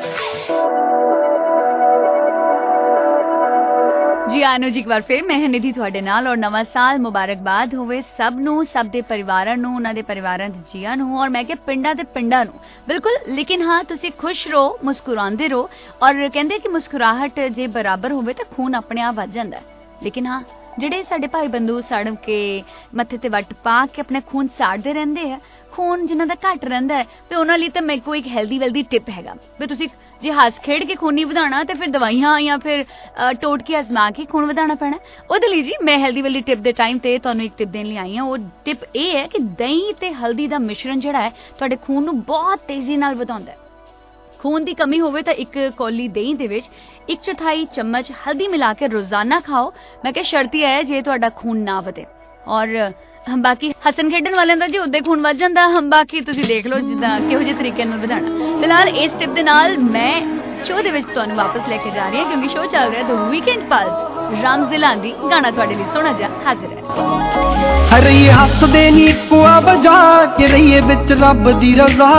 ਜੀ ਆਨੋ ਜੀ ਇੱਕ ਵਾਰ ਫਿਰ ਮੈਂ ਨਿਧੀ ਤੁਹਾਡੇ ਨਾਲ ਔਰ ਨਵਾਂ ਸਾਲ ਮੁਬਾਰਕਬਾਦ ਹੋਵੇ ਸਭ ਨੂੰ, ਸਭ ਦੇ ਪਰਿਵਾਰਾਂ ਨੂੰ, ਉਹਨਾਂ ਦੇ ਪਰਿਵਾਰਾਂ ਦੇ ਜੀਆਂ ਨੂੰ ਔਰ ਮੈਂ ਕਿ ਪਿੰਡਾਂ ਤੇ ਪਿੰਡਾਂ ਨੂੰ ਬਿਲਕੁਲ। ਲੇਕਿਨ ਹਾਂ ਤੁਸੀਂ ਖੁਸ਼ ਰਹੋ, ਮੁਸਕਰਾਉਂਦੇ ਰਹੋ ਔਰ ਕਹਿੰਦੇ ਕਿ ਮੁਸਕਰਾਹਟ ਜੇ ਬਰਾਬਰ ਹੋਵੇ ਤਾਂ ਖੂਨ ਆਪਣੇ ਆਪ ਵੱਜ ਜਾਂਦਾ। ਲੇਕਿਨ ਹਾਂ ਜਿਹੜੇ ਸਾਡੇ ਭਾਈ ਬੰਦੂ ਸੜ ਕੇ ਮੱਥੇ ਤੇ ਵੱਟ ਪਾ ਕੇ ਆਪਣੇ ਖੂਨ ਸਾੜਦੇ ਰਹਿੰਦੇ ਆ, ਖੂਨ ਜਿਨ੍ਹਾਂ ਦਾ ਘੱਟ ਰਹਿੰਦਾ ਹੈ ਤੇ ਉਹਨਾਂ ਲਈ ਤਾਂ ਮੇਰੇ ਕੋਲ ਇੱਕ ਹੈਲਦੀ ਵੈਲਦੀ ਟਿਪ ਹੈਗਾ ਵੀ ਤੁਸੀਂ ਜੇ ਹੱਸ ਖੇਡ ਕੇ ਖੂਨ ਨਹੀਂ ਵਧਾਉਣਾ ਤੇ ਫਿਰ ਦਵਾਈਆਂ ਜਾਂ ਫਿਰ ਟੋਟਕੇ ਅਜ਼ਮਾ ਕੇ ਖੂਨ ਵਧਾਉਣਾ ਪੈਣਾ। ਉਹਦੇ ਲਈ ਜੀ ਮੈਂ ਹੈਲਦੀ ਵੈਲਦੀ ਟਿਪ ਦੇ ਟਾਈਮ ਤੇ ਤੁਹਾਨੂੰ ਇੱਕ ਟਿਪ ਦੇਣ ਲਈ ਆਈ ਹਾਂ। ਉਹ ਟਿਪ ਇਹ ਹੈ ਕਿ ਦਹੀਂ ਤੇ ਹਲਦੀ ਦਾ ਮਿਸ਼ਰਣ ਜਿਹੜਾ ਹੈ ਤੁਹਾਡੇ ਖੂਨ ਨੂੰ ਬਹੁਤ ਤੇਜ਼ੀ ਨਾਲ ਵਧਾਉਂਦਾ ਹੈ। ਖੂਨ ਦੀ ਕਮੀ ਹੋਵੇ ਤਾਂ ਇੱਕ ਕੌਲੀ ਦਹੀਂ ਦੇ ਵਿੱਚ ਇੱਕ ਚੌਥਾਈ ਚਮਚ ਹਲਦੀ ਮਿਲਾ ਕੇ ਰੋਜ਼ਾਨਾ ਖਾਓ। ਮੈਂ ਕਿਹਾ ਸ਼ਰਤੀ ਹੈ ਜੇ ਤੁਹਾਡਾ ਖੂਨ ਨਾ ਵਧੇ। ਔਰ ਬਾਕੀ ਹੱਸਣ ਖੇਡਣ ਵਾਲਿਆਂ ਦਾ ਜੀ ਉਦਾਂ ਖੂਨ ਵੱਧ ਜਾਂਦਾ, ਬਾਕੀ ਤੁਸੀਂ ਦੇਖ ਲਓ ਜਿੱਦਾਂ ਕਿਹੋ ਜਿਹੇ ਤਰੀਕੇ ਨਾਲ ਵਧਾਉਣਾ। ਫਿਲਹਾਲ ਇਸ ਟਿਪ ਦੇ ਨਾਲ ਮੈਂ ਸ਼ੋਅ ਦੇ ਵਿੱਚ ਤੁਹਾਨੂੰ ਵਾਪਸ ਲੈ ਕੇ ਜਾ ਰਹੀ ਹਾਂ ਕਿਉਂਕਿ ਸ਼ੋਅ ਚੱਲ ਰਿਹਾ ਦ ਵੀਕਐਂਡ ਪਲਸ ਰਾਮਸ ਦਿਲਾਂਦੀ ਗਾਣਾ ਤੁਹਾਡੇ ਲਈ ਸੋਹਣਾ ਜਿਹਾ ਹਾਜ਼ਰ ਹੈ। ਹਰੇ ਹੱਸਦੇ ਨੀ ਕੁਆ ਵਜਾ ਕੇ ਰਹੀਏ ਵਿੱਚ ਰੱਬ ਦੀ ਰਜ਼ਾ,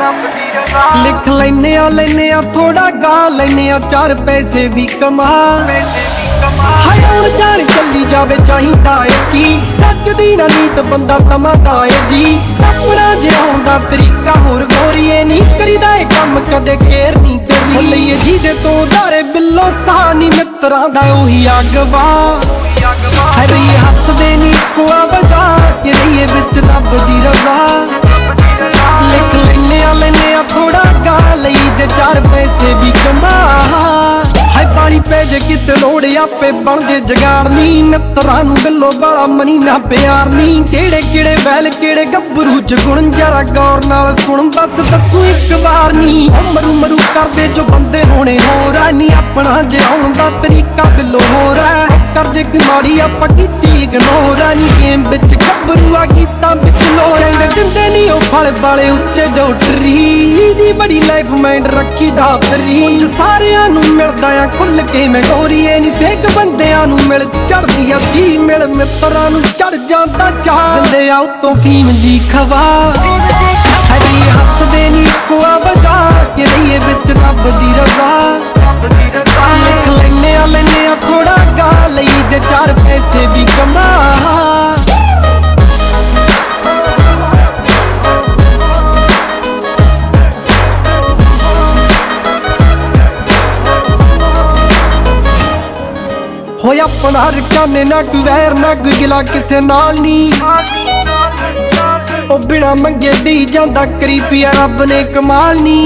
ਲਿਖ ਲੈਨੇ ਆ ਲੈਨੇ ਆ ਥੋੜਾ ਗਾ ਲੈਨੇ ਆ ਚਾਰ ਪੈਸੇ ਵੀ ਕਮਾ। ਹਾਏ ਹੁਣ ਜਾਣ ਚੱਲੀ ਜਾਵੇ ਚਾਹੀਦਾ ਏ ਕੀ ਸੱਚਦੀ ਨਾ ਨੀਤ ਬੰਦਾ ਸਮਝਦਾ ਏ ਜੀ। ਆਪਣਾ ਜਿਉਣ ਦਾ ਤਰੀਕਾ ਹੋਰ ਗੋਰੀਏ ਨੀ ਕਰੀਦਾ ਏ ਕੰਮ ਕਦੇ ਕੇਰ ਨੀ ਕਰੀ। ਲਈਏ ਜਿਹਦੇ ਤੋਂ ਧਾਰੇ ਬਿੱਲੋ ਸਾਨੀ ਮਿੱਤਰਾਂ ਦਾ ਉਹੀ ਅਗਵਾ। ਹਰੇ ਹੱਸਦੇ ਨੀ ਕੁਆ ਵਜਾ ਕੇ ਰਹੀਏ ਵਿੱਚ ਰੱਬ ਦੀ ਰਜ਼ਾ, ਲਿਖ ਲੈਨੇ ਆ ਲੈਨੇ ਆ ਥੋੜਾ ਗਾ ਲਈ ਦੇ ਚਾਰ ਪੈਸੇ ਵੀ ਕਮਾ। ਹਾਏ ਪਾਣੀ ਪੈ ਜੇ ਕਿਤੇ ਲੋੜ ਆਪੇ ਬਣਦੇ ਜਗਾੜਨੀ, ਮਿੱਤਰਾਂ ਨੂੰ ਬਿੱਲੋ ਵਾਲਾ ਮਨੀ ਨਾ ਪਿਆਰ ਨੀ। ਕਿਹੜੇ ਕਿਹੜੇ ਵੈਲ ਕਿਹੜੇ ਗੱਭਰੂ ਚ ਗੁਣ ਜਰਾ ਗੌਰ ਨਾਲ ਸੁਣ ਬਸ ਦੱਸੂ ਇੱਕ ਵਾਰ ਨੀ। ਮਰੂ ਮਰੂ ਕਰਦੇ ਜੋ ਬੰਦੇ ਹੋਣੇ ਹੋਰ ਆ ਨੀ, ਆਪਣਾ ਜਿਉਣ ਦਾ ਤਰੀਕਾ ਬਿੱਲੋ ਹੋਰ ਆ। ਕਰਦੇ ਕਿ ਮਾੜੀ ਆਪਾਂ ਕੀਤੀ ਇਗਨੋਰ ਆ ਨੀ, ਗੇਮ ਵਿੱਚ ਗੱਭਰੂ ਆ ਗੀਤਾਂ ਵਿੱਚ ਲੋਰ ਆ। ਦਿੰਦੇ ਨੀ ਉਹ ਫਲ ਵਾਲੇ ਉੱਚੇ ਡੋਟਰੀ ਦੀ ਬੜੀ ਲਾਈਫ ਮਾਈਂਡ ਰੱਖੀ ਦਾਤਰੀ। ਸਾਰਿਆਂ ਨੂੰ ਮਿਲਦਾ ਆ ਖੁੱਲ ਕੇ ਮੈਂ ਗੋਰੀਏ ਨੀ, ਫੇਕ ਬੰਦਿਆਂ ਨੂੰ ਮਿਲ ਚੜਦੀ ਆ ਕੀ ਮਿਲ ਮਿੱਤਰਾਂ ਨੂੰ ਚੜ ਜਾਂਦਾ ਚਾਹ। ਦਿੰਦੇ ਆ ਉਤੋਂ ਫੀਮ ਜੀ ਖਵਾ। ਹਰੀ ਹੱਸਦੇ ਨੀ ਕੁਆ ਵਜਾ ਕੇ ਰਹੀਏ ਵਿੱਚ ਰੱਬ ਦੀ ਰਜ਼ਾ, ਲਿਖ ਲੈਨੇ ਆ ਲੈਨੇ ਆ ਥੋੜਾ ਗਾ ਲਈ ਦੇ ਚਾਰ ਪੈਸੇ ਵੀ ਕਮਾ। ਹੋਇਆ ਆਪਣਾ ਰਕਾਨੇ ਨਾ ਕੋਈ ਵੈਰ ਨਾ ਕੋਈ ਗਿਲਾ ਕਿਸੇ ਨਾਲ ਨੀ। ਉਹ ਬਿਨਾ ਮੰਗੇ ਦੀ ਜਾਂਦਾ ਕਰੀ ਪਿਆ ਰੱਬ ਨੇ ਕਮਾਲ ਨੀ।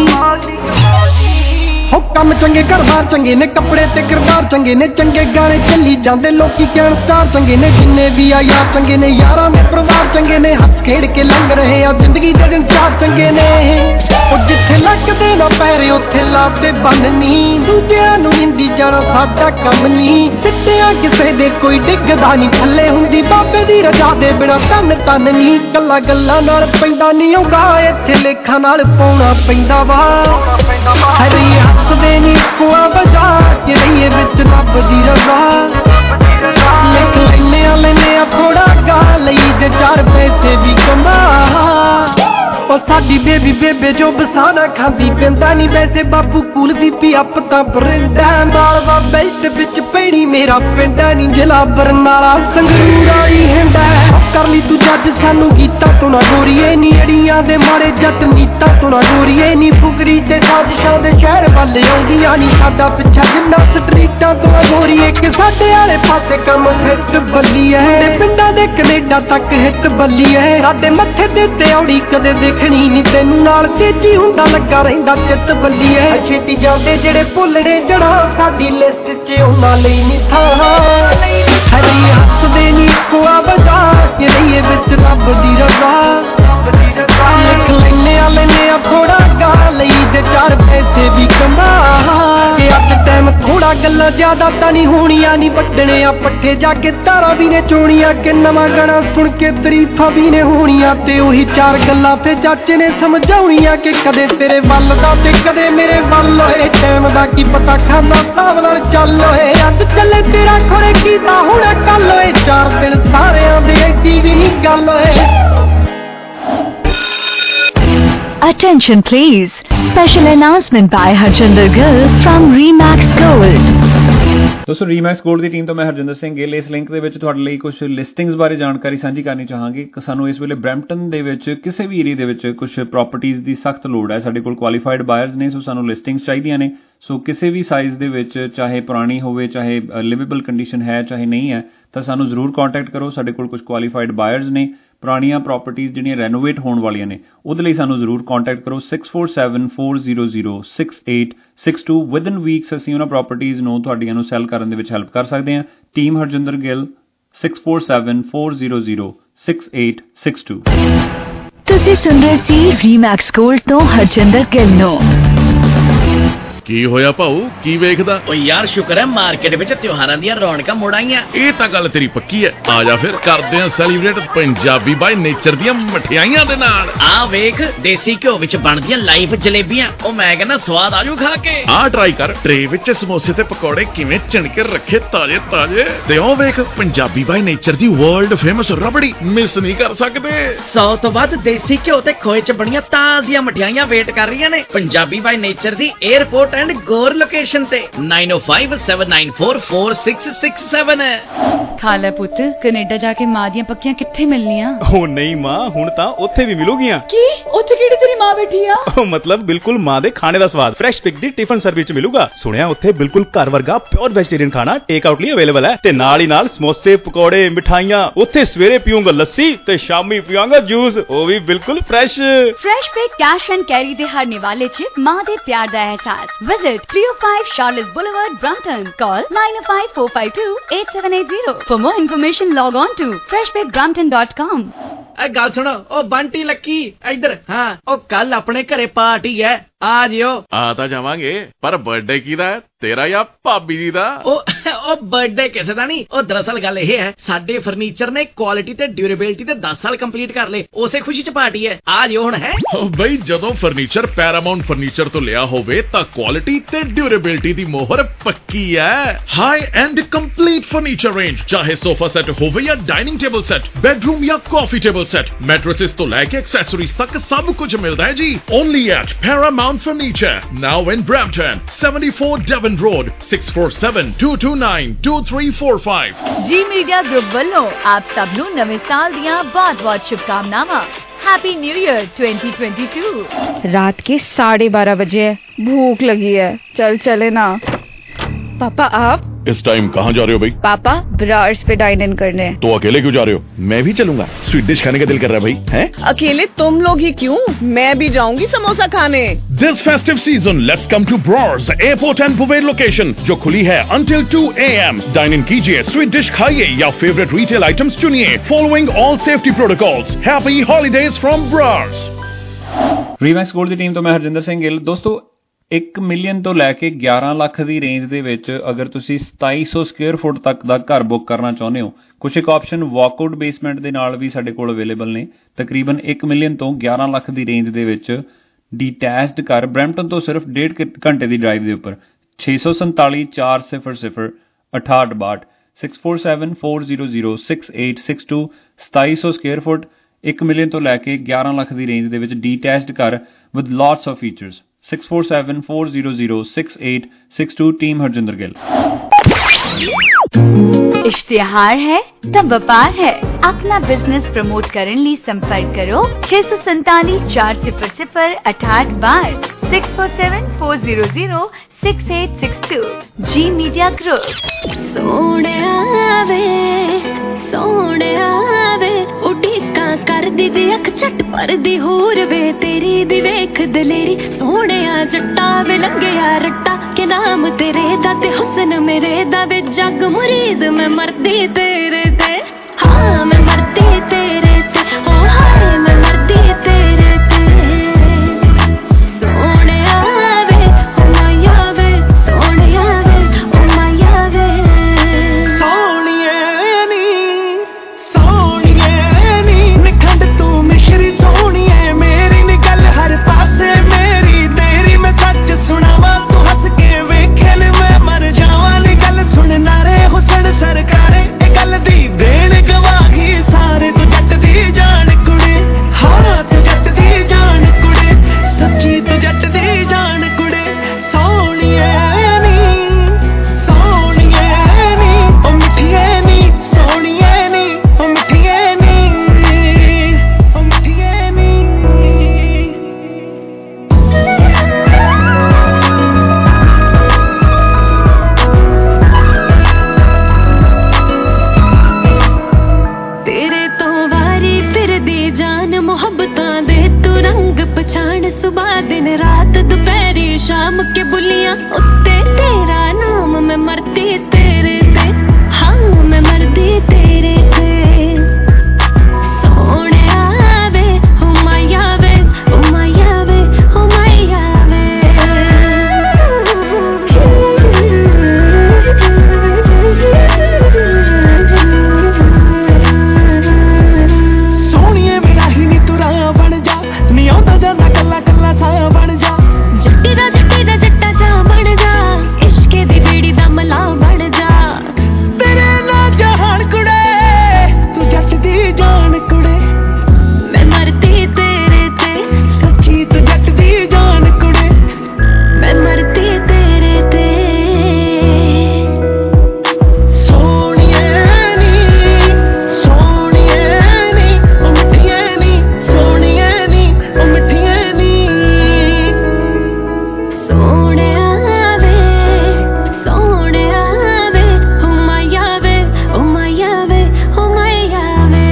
ਹੋ ਕੰਮ ਚੰਗੇ ਘਰ-ਬਾਰ ਚੰਗੇ ਨੇ, ਕੱਪੜੇ ਤੇ ਕਿਰਦਾਰ ਚੰਗੇ ਨੇ, ਚੰਗੇ ਗਾਣੇ ਚੱਲੀ ਜਾਂਦੇ ਲੋਕੀ ਕਹਿਣ ਸਟਾਰ ਚੰਗੇ ਨੇ। ਜਿੰਨੇ ਵੀ ਆ ਯਾਰ ਚੰਗੇ ਨੇ, ਯਾਰਾਂ ਦੇ ਪਰਿਵਾਰ ਚੰਗੇ ਨੇ, ਹੱਸ ਖੇਡ ਕੇ ਲੰਘ ਰਹੇ ਆ ਜ਼ਿੰਦਗੀ ਦੇ ਦਿਨ ਚਾਰ ਚੰਗੇ ਨੇ। ਉਹ ਜਿੱਥੇ ਲੱਗਦੇ ਨਾ ਪੈਰੇ ਉੱਥੇ ਲਾਤੇ ਬੰਨ੍ਹਨੀ, ਦੂਜਿਆਂ ਨੂੰ ਨਿੰਦੀ ਜਾਣਾ ਸਾਡਾ ਕੰਮ ਨੀ। ਸਿੱਟਿਆਂ ਕਿਸੇ ਦੇ ਕੋਈ ਡਿੱਗਦਾ ਨੀ ਥੱਲੇ, ਹੁੰਦੀ ਬਾਬੇ ਦੀ ਰਜਾ ਦੇ ਬਿਨਾ ਤਨ ਤਨ ਨੀ। ਗੱਲਾਂ ਗੱਲਾਂ ਨਾਲ ਪੈਂਦਾ ਨੀ ਆਉਂਦਾ ਇੱਥੇ ਲੇਖਾਂ ਨਾਲ ਪਾਉਣਾ ਪੈਂਦਾ ਵਾ। ਹਰੀ ਹੱਸਦੇ ਨੀ ਕੁਆ ਵਜਾ ਕੇ ਰਹੀਏ ਵਿੱਚ ਰੱਬ ਦੀ ਰਜ਼ਾ, ਲਿਖ ਲੈਨੇ ਆ ਲੈਨੇ ਆ ਥੋੜਾ ਗਾ ਲਈ ਦੇ ਚਾਰ ਪੈਸੇ ਵੀ ਕਮਾ। ਉਹ ਸਾਡੀ ਬੇਬੀ ਬੇਬੇ ਜੋ ਬਸਾਨਾ ਖਾਂਦੀ ਪਿੰਦਾ ਨਹੀਂ ਵੈਸੇ ਬਾਪੂ ਕੂਲ ਦੀ ਪੀ ਅਪ ਤਾਂ ਬਰਿੰਦਾ ਮਾਲਵਾ ਬੈਲਟ ਵਿੱਚ ਪੈਣੀ ਮੇਰਾ ਪਿੰਡਾ ਨਹੀਂ ਜ਼ਿਲ੍ਹਾ ਬਰਨਾਲਾ ਸੰਗਰੂਰ ਹੀ ਹੁੰਦਾ ਕਰ ਲਈ ਤੂੰ ਜੱਜ ਸਾਨੂੰ ਗੀਤਾ ਤੋਂ ਨਾ ਗੋਰੀਏ ਨੀ ਅੜੀਆਂ ਦੇ ਮਾਰੇ ਜੱਟ ਨੀਤਾ ਤੋਂ ਨਾ ਗੋਰੀਏ ਨੀ ਫੁਕਰੀ ਤੇ ਸਾਜ਼ਿਸ਼ਾਂ ਦੇ ਸ਼ਹਿਰ ਵੱਲ ਆਉਂਦੀਆਂ ਨੀ ਸਾਡਾ ਪਿੱਛਾ ਜਿੰਨਾ ਸਟਰੀਟਾਂ ਤੋਂ ਗੋਰੀਏ ਕਿ ਸਾਡੇ ਵਾਲੇ ਪਾਸੇ ਕੰਮ ਫਿੱਟ ਬੱਲੀ ਐ ਤੇ ਪਿੰਡਾਂ ਦੇ ਕੈਨੇਡਾ ਤੱਕ ਹਿੱਟ ਬੱਲੀ ਐ ਸਾਡੇ ਮੱਥੇ ਤੇ ਤਿਉੜੀ ਕਦੇ ਦੇਖਣੀ ਨੀ ਤੈਨੂੰ ਨਾਲ ਤੇਜੀ ਹੁੰਦਾ ਲੱਗਾ ਰਹਿੰਦਾ ਚਿੱਤ ਬੱਲੀ ਐ ਛੇਤੀ ਜਾਂਦੇ ਜਿਹੜੇ ਭੁੱਲੜੇ ਜੜਾ ਸਾਡੀ ਲਿਸਟ 'ਚ ਉਹਨਾਂ ਲਈ ਨੀ ਥਾਂ ਹਰੀ ਹੱਸਦੇ ਨੀ ਕੋਆ ਬਜਾ ਕੇ ਰਹੀਏ ਵਿੱਚ ਰੱਬ ਦੀ ਰਜ਼ਾ ਲਿਖ ਲੈਨੇ ਆ ਲੈਨੇ ਆ ਥੋੜਾ ਗਾ ਲਈ ਤੇ ਚਾਰ ਪੈਸੇ ਵੀ ਕਮਾ ਕਿ ਅੱਜ ਟਾਈਮ ਥੋੜਾ ਗੱਲਾਂ ਜ਼ਿਆਦਾ ਤਾਂ ਨਹੀਂ ਹੋਣੀਆਂ ਨੀ ਵੱਢਣੇ ਆ ਪੱਠੇ ਜਾ ਕੇ ਤਾਰਾਂ ਵੀ ਨੇ ਚੋਣੀਆਂ ਕਿ ਨਵਾਂ ਗਾਣਾ ਸੁਣ ਕੇ ਤਾਰੀਫਾਂ ਵੀ ਨੇ ਹੋਣੀਆਂ ਤੇ ਉਹੀ ਚਾਰ ਗੱਲਾਂ ਫੇ ਚਾਚੇ ਨੇ ਸਮਝਾਉਣੀਆਂ ਕਿ ਕਦੇ ਤੇਰੇ ਵੱਲ ਦਾ ਤੇ ਕਦੇ ਮੇਰੇ ਵੱਲ ਹੋਏ ਟਾਈਮ ਦਾ ਕੀ ਪਤਾ ਖਾਂਦਾ ਹਿਸਾਬ ਨਾਲ ਚੱਲ ਹੋਏ ਅੱਜ ਚੱਲੇ ਤੇਰਾ ਖੋਰੇ ਕੀਤਾ ਹੁਣ ਕੱਲ ਹੋਏ ਚਾਰ ਦਿਨ ਸਾਰਿਆਂ ਦੇ ਐਡੀ ਵੀ ਨਹੀਂ ਗੱਲ ਹੋਏ Attention please. Special announcement by Harjinder Gill from Remax Gold. ਦੋਸਤੋ ਰੀਮੈਕਸ ਗੋਲਡ ਦੀ ਟੀਮ ਤੋਂ ਮੈਂ ਹਰਜਿੰਦਰ ਸਿੰਘ ਗਿੱਲ ਇਸ ਲਿੰਕ ਦੇ ਵਿੱਚ ਤੁਹਾਡੇ ਲਈ ਕੁਝ ਲਿਸਟਿੰਗਸ ਬਾਰੇ ਜਾਣਕਾਰੀ ਸਾਂਝੀ ਕਰਨੀ ਚਾਹਾਂਗੇ ਕਿ ਸਾਨੂੰ ਇਸ ਵੇਲੇ ਬਰੈਂਪਟਨ ਦੇ ਵਿੱਚ ਕਿਸੇ ਵੀ ਏਰੀਆ ਦੇ ਵਿੱਚ ਕੁਝ ਪ੍ਰਾਪਰਟੀਆਂ ਦੀ ਸਖਤ ਲੋੜ ਹੈ ਸਾਡੇ ਕੋਲ ਕੁਆਲੀਫਾਈਡ ਬਾਇਰਸ ਨੇ ਸੋ ਸਾਨੂੰ ਲਿਸਟਿੰਗਸ ਚਾਹੀਦੀਆਂ ਨੇ ਸੋ ਕਿਸੇ ਵੀ ਸਾਈਜ਼ ਦੇ ਵਿੱਚ ਚਾਹੇ ਪੁਰਾਣੀ ਹੋਵੇ ਚਾਹੇ ਲਿਵੇਬਲ ਕੰਡੀਸ਼ਨ ਹੈ ਚਾਹੇ ਨਹੀਂ ਹੈ ਤਾਂ ਸਾਨੂੰ ਜ਼ਰੂਰ ਕੰਟੈਕਟ ਕਰੋ ਸਾਡੇ ਕੋਲ ਕੁਝ ਕੁਆਲੀਫਾਈਡ ਬਾਇਰਸ ਨੇ ਪੁਰਾਣੀਆਂ ਪ੍ਰਾਪਰਟੀਆਂ ਜਿਹੜੀਆਂ ਰੈਨੋਵੇਟ ਹੋਣ ਵਾਲੀਆਂ ਨੇ ਉਹਦੇ ਲਈ ਸਾਨੂੰ ਜ਼ਰੂਰ ਕੰਟੈਕਟ ਕਰੋ six four seven four zero zero six eight six two within weeks ਅਸੀਂ ਉਹਨਾਂ ਪ੍ਰਾਪਰਟੀਆਂ ਨੂੰ ਤੁਹਾਡੀਆਂ ਨੂੰ ਸੈਲ ਕਰਨ ਦੇ ਵਿੱਚ ਹੈਲਪ ਕਰ ਸਕਦੇ ਹਾਂ team Harjinder Gill six four seven four zero zero six eight six two ਤੁਸੀਂ ਸੁਣ ਰਹੇ ਸੀ ਰੀਮੈਕਸ ਗੋਲਡ ਤੋਂ ਹਰਜਿੰਦਰ ਗਿੱਲ ਨੂੰ ਕੀ ਹੋਇਆ ਭਾਊ ਕੀ ਵੇਖਦਾ ਓ ਯਾਰ ਸ਼ੁਕਰ ਹੈ ਮਾਰਕੀਟ ਵਿੱਚ ਤਿਉਹਾਰਾਂ ਦੀਆਂ ਰੌਣਕਾਂ ਮੁੜ ਆਈਆਂ ਇਹ ਤਾਂ ਗੱਲ ਤੇਰੀ ਪੱਕੀ ਹੈ ਆ ਜਾ ਫਿਰ ਕਰਦੇ ਆ ਸੈਲੀਬ੍ਰੇਟ ਪੰਜਾਬੀ ਬਾਈ ਨੇਚਰ ਦੀਆਂ ਮਠਿਆਈਆਂ ਦੇ ਨਾਲ ਆ ਵੇਖ ਦੇਸੀ ਘਿਓ ਵਿੱਚ ਬਣਦੀਆਂ ਲਾਈਵ ਜਲੇਬੀਆਂ ਉਹ ਮੈਂ ਕਹਿੰਦਾ ਸਵਾਦ ਆਜੂ ਖਾ ਕੇ ਆ ਟਰਾਈ ਕਰ ਟਰੇ ਵਿੱਚ ਸਮੋਸੇ ਤੇ ਪਕੌੜੇ ਕਿਵੇਂ ਚਿਣ ਕੇ ਰੱਖੇ ਤਾਜ਼ੇ ਤਾਜ਼ੇ ਤੇ ਉਹ ਵੇਖ ਪੰਜਾਬੀ ਬਾਈ ਨੇਚਰ ਦੀ ਵਰਲਡ ਫੇਮਸ ਰਬੜੀ ਮਿਸ ਨਹੀਂ ਕਰ ਸਕਦੇ ਸੌ ਤੋਂ ਵੱਧ ਦੇਸੀ ਘਿਓ ਤੇ ਖੋਏ ਚ ਬਣੀਆਂ ਤਾਜ਼ੀਆਂ ਮਠਿਆਈਆਂ ਵੇਟ ਕਰ ਰਹੀਆਂ ਨੇ ਪੰਜਾਬੀ ਬਾਈ ਨੇਚਰ ਦੀ 에ਅਰਪੋਰਟ ਐਂਡ ਗੋਰ ਲੋਕੇਸ਼ਨ ਤੇ nine oh five seven nine four four six six seven ਖਾ ਲੈ ਪੁੱਤ ਕੈਨੇਡਾ ਜਾ ਕੇ ਮਾਂ ਦੀਆਂ ਪੱਕੀਆਂ ਕਿੱਥੇ ਮਿਲਣੀਆਂ ਉਹ ਨਹੀਂ ਮਾਂ ਹੁਣ ਤਾਂ ਉੱਥੇ ਵੀ ਮਿਲੂਗੀਆਂ ਕੀ ਉੱਥੇ ਕਿਹੜੀ ਤੇਰੀ ਮਾਂ ਬੈਠੀ ਆ ਉਹ ਮਤਲਬ ਬਿਲਕੁਲ ਮਾਂ ਦੇ ਖਾਣੇ ਦਾ ਸਵਾਦ ਫਰੈਸ਼ ਪਿਕ ਦੀ ਟਿਫਨ ਸਰਵਿਸ ਚ ਮਿਲੂਗਾ ਸੁਣਿਆ ਉੱਥੇ ਬਿਲਕੁਲ ਘਰ ਵਰਗਾ ਪਿਓਰ ਵੈਜੀਟੇਰੀਅਨ ਖਾਣਾ ਟੇਕ ਆਊਟ ਲਈ ਅਵੇਲੇਬਲ ਹੈ ਤੇ ਨਾਲ ਹੀ ਨਾਲ ਸਮੋਸੇ ਪਕੌੜੇ ਮਿਠਾਈਆਂ ਉੱਥੇ ਸਵੇਰੇ ਪੀਊਂਗਾ ਲੱਸੀ ਤੇ ਸ਼ਾਮੀ ਪੀਵਾਂਗਾ ਜੂਸ ਉਹ ਵੀ ਬਿਲਕੁਲ fresh fresh pick cash and carry ਦੇ ਹਰ ਨਿਵਾਲੇ ਚ ਮਾਂ ਦੇ ਪਿਆਰ ਦਾ ਅਹਿਸਾਸ visit three oh five Charlotte Boulevard, Brampton. Call nine oh five four five two eight seven eight zero. For more information, log on to fresh pick brampton dot com. ਐ ਗੱਲ ਸੁਣੋ ਉਹ ਬੰਟੀ ਲੱਕੀ ਇੱਧਰ ਹਾਂ ਉਹ ਕੱਲ ਆਪਣੇ ਘਰੇ ਪਾਰਟੀ ਹੈ ਆ ਜਿਓ ਆ ਤਾਂ ਜਾਵਾਂਗੇ ਪਰ ਬਰਥਡੇ ਕਿਹਦਾ ਹੈ ਤੇਰਾ ਜਾਂ ਭਾਬੀ ਜੀ ਦਾ ਉਹ ਉਹ ਬਰਥਡੇ ਕਿਸੇ ਦਾ ਨਹੀਂ ਉਹ ਦਰਅਸਲ ਗੱਲ ਇਹ ਹੈ ਸਾਡੇ ਫਰਨੀਚਰ ਨੇ ਕੁਆਲਿਟੀ ਤੇ ਡਿਊਰੇਬਿਲਟੀ ਤੇ ਦਸ ਸਾਲ ਕੰਪਲੀਟ ਕਰ ਲਏ ਉਸੇ ਖੁਸ਼ੀ ਚ ਪਾਰਟੀ ਹੈ ਆ ਜਿਓ ਹੁਣ ਹੈ ਬਈ ਜਦੋਂ ਫਰਨੀਚਰ ਪੈਰਾਮਾਉਂਟ ਫਰਨੀਚਰ ਤੋਂ ਲਿਆ ਹੋਵੇ ਤਾਂ ਕੁਆਲਿਟੀ ਤੇ ਡਿਊਰੇਬਿਲਟੀ ਦੀ ਮੋਹਰ ਪੱਕੀ ਹੈ high end complete furniture range ਚਾਹੇ ਸੋਫਾ ਸੈੱਟ ਹੋਵੇ ਜਾਂ ਡਾਈਨਿੰਗ ਟੇਬਲ ਸੈੱਟ ਬੈਡਰੂਮ ਜਾਂ ਕਾਫੀ ਟੇਬਲ ਸੈੱਟ ਮੈਟ੍ਰੈसेस ਤੋਂ ਲੈ ਕੇ ਐਕਸੈਸਰੀਜ਼ ਤੱਕ ਸਭ ਕੁਝ ਮਿਲਦਾ ਹੈ ਜੀ only at Paramount Furniture, now in Brampton, seventy-four Devon Road, six four seven two two nine two three four five. G Media Group ਵੱਲੋਂ ਆਪ ਸਭ ਨੂੰ ਨਵੇਂ ਸਾਲ ਦੀਆਂ ਬਹੁਤ-ਬਹੁਤ ਸ਼ੁਭਕਾਮਨਾਵਾਂ। Happy New Year twenty twenty-two. रात के साढ़े बारह बजे है भूख लगी है चल चले ना पापा आप इस टाइम कहाँ जा रहे हो भाई पापा ब्रार्स पे डाइन इन करने तो अकेले क्यों जा रहे हो मैं भी चलूंगा स्वीट डिश खाने का दिल कर रहा है भाई हैं अकेले तुम लोग ही क्यों मैं भी जाऊंगी समोसा खाने This festive season let's come to Brars Airport and Bouvet location जो खुली है until two a m dine in कीजिए स्वीट डिश खाइए या फेवरेट रिटेल आइटम्स चुनिए following all safety protocols happy holidays from Brars Remax gold ਦੀ team ਤੋਂ ਮੈਂ ਹਰਜਿੰਦਰ ਸਿੰਘ ਗਿੱਲ ਦੋਸਤੋ ਇੱਕ ਮਿਲੀਅਨ ਤੋਂ ਲੈ ਕੇ ਗਿਆਰਾਂ ਲੱਖ ਦੀ ਰੇਂਜ ਦੇ ਵਿੱਚ ਅਗਰ ਤੁਸੀਂ ਸਤਾਈ ਸੌ ਸਕੁਅਰ ਫੁੱਟ ਤੱਕ ਦਾ ਘਰ ਬੁੱਕ ਕਰਨਾ ਚਾਹੁੰਦੇ ਹੋ ਕੁਛ ਇੱਕ ਆਪਸ਼ਨ ਵਾਕਆਊਟ ਬੇਸਮੈਂਟ ਦੇ ਨਾਲ ਵੀ ਸਾਡੇ ਕੋਲ ਅਵੇਲੇਬਲ ਨੇ ਤਕਰੀਬਨ ਇੱਕ ਮਿਲੀਅਨ ਤੋਂ ਗਿਆਰਾਂ ਲੱਖ ਦੀ ਰੇਂਜ ਦੇ ਵਿੱਚ ਡੀਟੈਚਡ ਘਰ ਬਰੈਂਪਟਨ ਤੋਂ ਸਿਰਫ ਡੇਢ ਘੰਟੇ ਦੀ ਡਰਾਈਵ ਦੇ ਉੱਪਰ ਛੇ ਸੌ ਸੰਤਾਲੀ ਚਾਰ ਸਿਫਰ ਸਿਫਰ ਅਠਾਹਠ ਬਾਹਠ six four seven four zero zero six eight six two ਸਤਾਈ ਸੌ ਸਕੁਅਰ ਫੁੱਟ ਇੱਕ ਮਿਲੀਅਨ ਤੋਂ ਲੈ ਕੇ ਗਿਆਰਾਂ ਲੱਖ ਦੀ ਰੇਂਜ ਦੇ ਵਿੱਚ ਡੀਟੈਚਡ ਘਰ with lots of features. Six four seven four zero zero six eight six two team Harjinder Gill. इश्तिहार है तब व्यापार है। अपना बिजनेस प्रमोट करने लिए संपर्क करो छह सौ सैतालीस चार सिफर सिफर अठाठ बार six four seven four zero zero six eight six two. G media group. सोने आवे सोने आवे उड़ीका कर दी दी अख झट पर दी होर वे तेरी दी वेख दलेरी सोने आ जट्टा वे लंघिया रट्टा के नाम तेरे दा ते हुस्न मेरे दा वे जग मुरीद मैं मरदी तेरे ते हाँ मैं मरदी तेरे ते ओ हाय मैं मरदी तेरे ते सोने आवे ओ माया वे सोने आवे ओ माया वे सोनिए नी सोनिए नी निखंड तू मिश्री सोनिए मेरी नी गल हर पासे मेरी तेरी मैं सच सुनावा तू हंस के वेखे ने मैं मर जावा नी गल सुनना रे हुसन सरकारे ए गल दी देन गवाही सारे तू जट दी जान कुड़े हाँ तू जट दी जान कुड़े सच्ची तू जट दी जान कुड़े सोनिए नी सोनिए नी ओ मिठिए नी सोनिए नी ओ मिठिए नी ओ मिठिए नी तेरे तो वारी फिर दी जान मोहब्बतां दे तू रंग पछाण सुबह दिन रात दोपहरी शाम के बुलियां उत्ते तेरा नाम मैं मरती तेरे ते हाँ मैं मरती तेरे ते सोने आवे ओ माया वे ओ माया वे ओ माया वे सोनिए मेरा ही नी तू राह बन जा नी आउंदा जांदा कल्ला कल्ला साया बन जा जट्टी दा जट्टी दा जट्टा जा बन जा इश्के दी बीड़ी दा मला बन जा तेरे ना जहान कुड़े तू जट दी जान कुड़े मैं मरती तेरे ते सच्ची तू जट दी जान कुड़े मैं मरती तेरे ते सोनिए नी सोनिए नी ओ मिठिए नी सोनिए नी ओ मिठिए नी सोने आवे सोने आवे ओ माया वे ओ माया वे ओ माया वे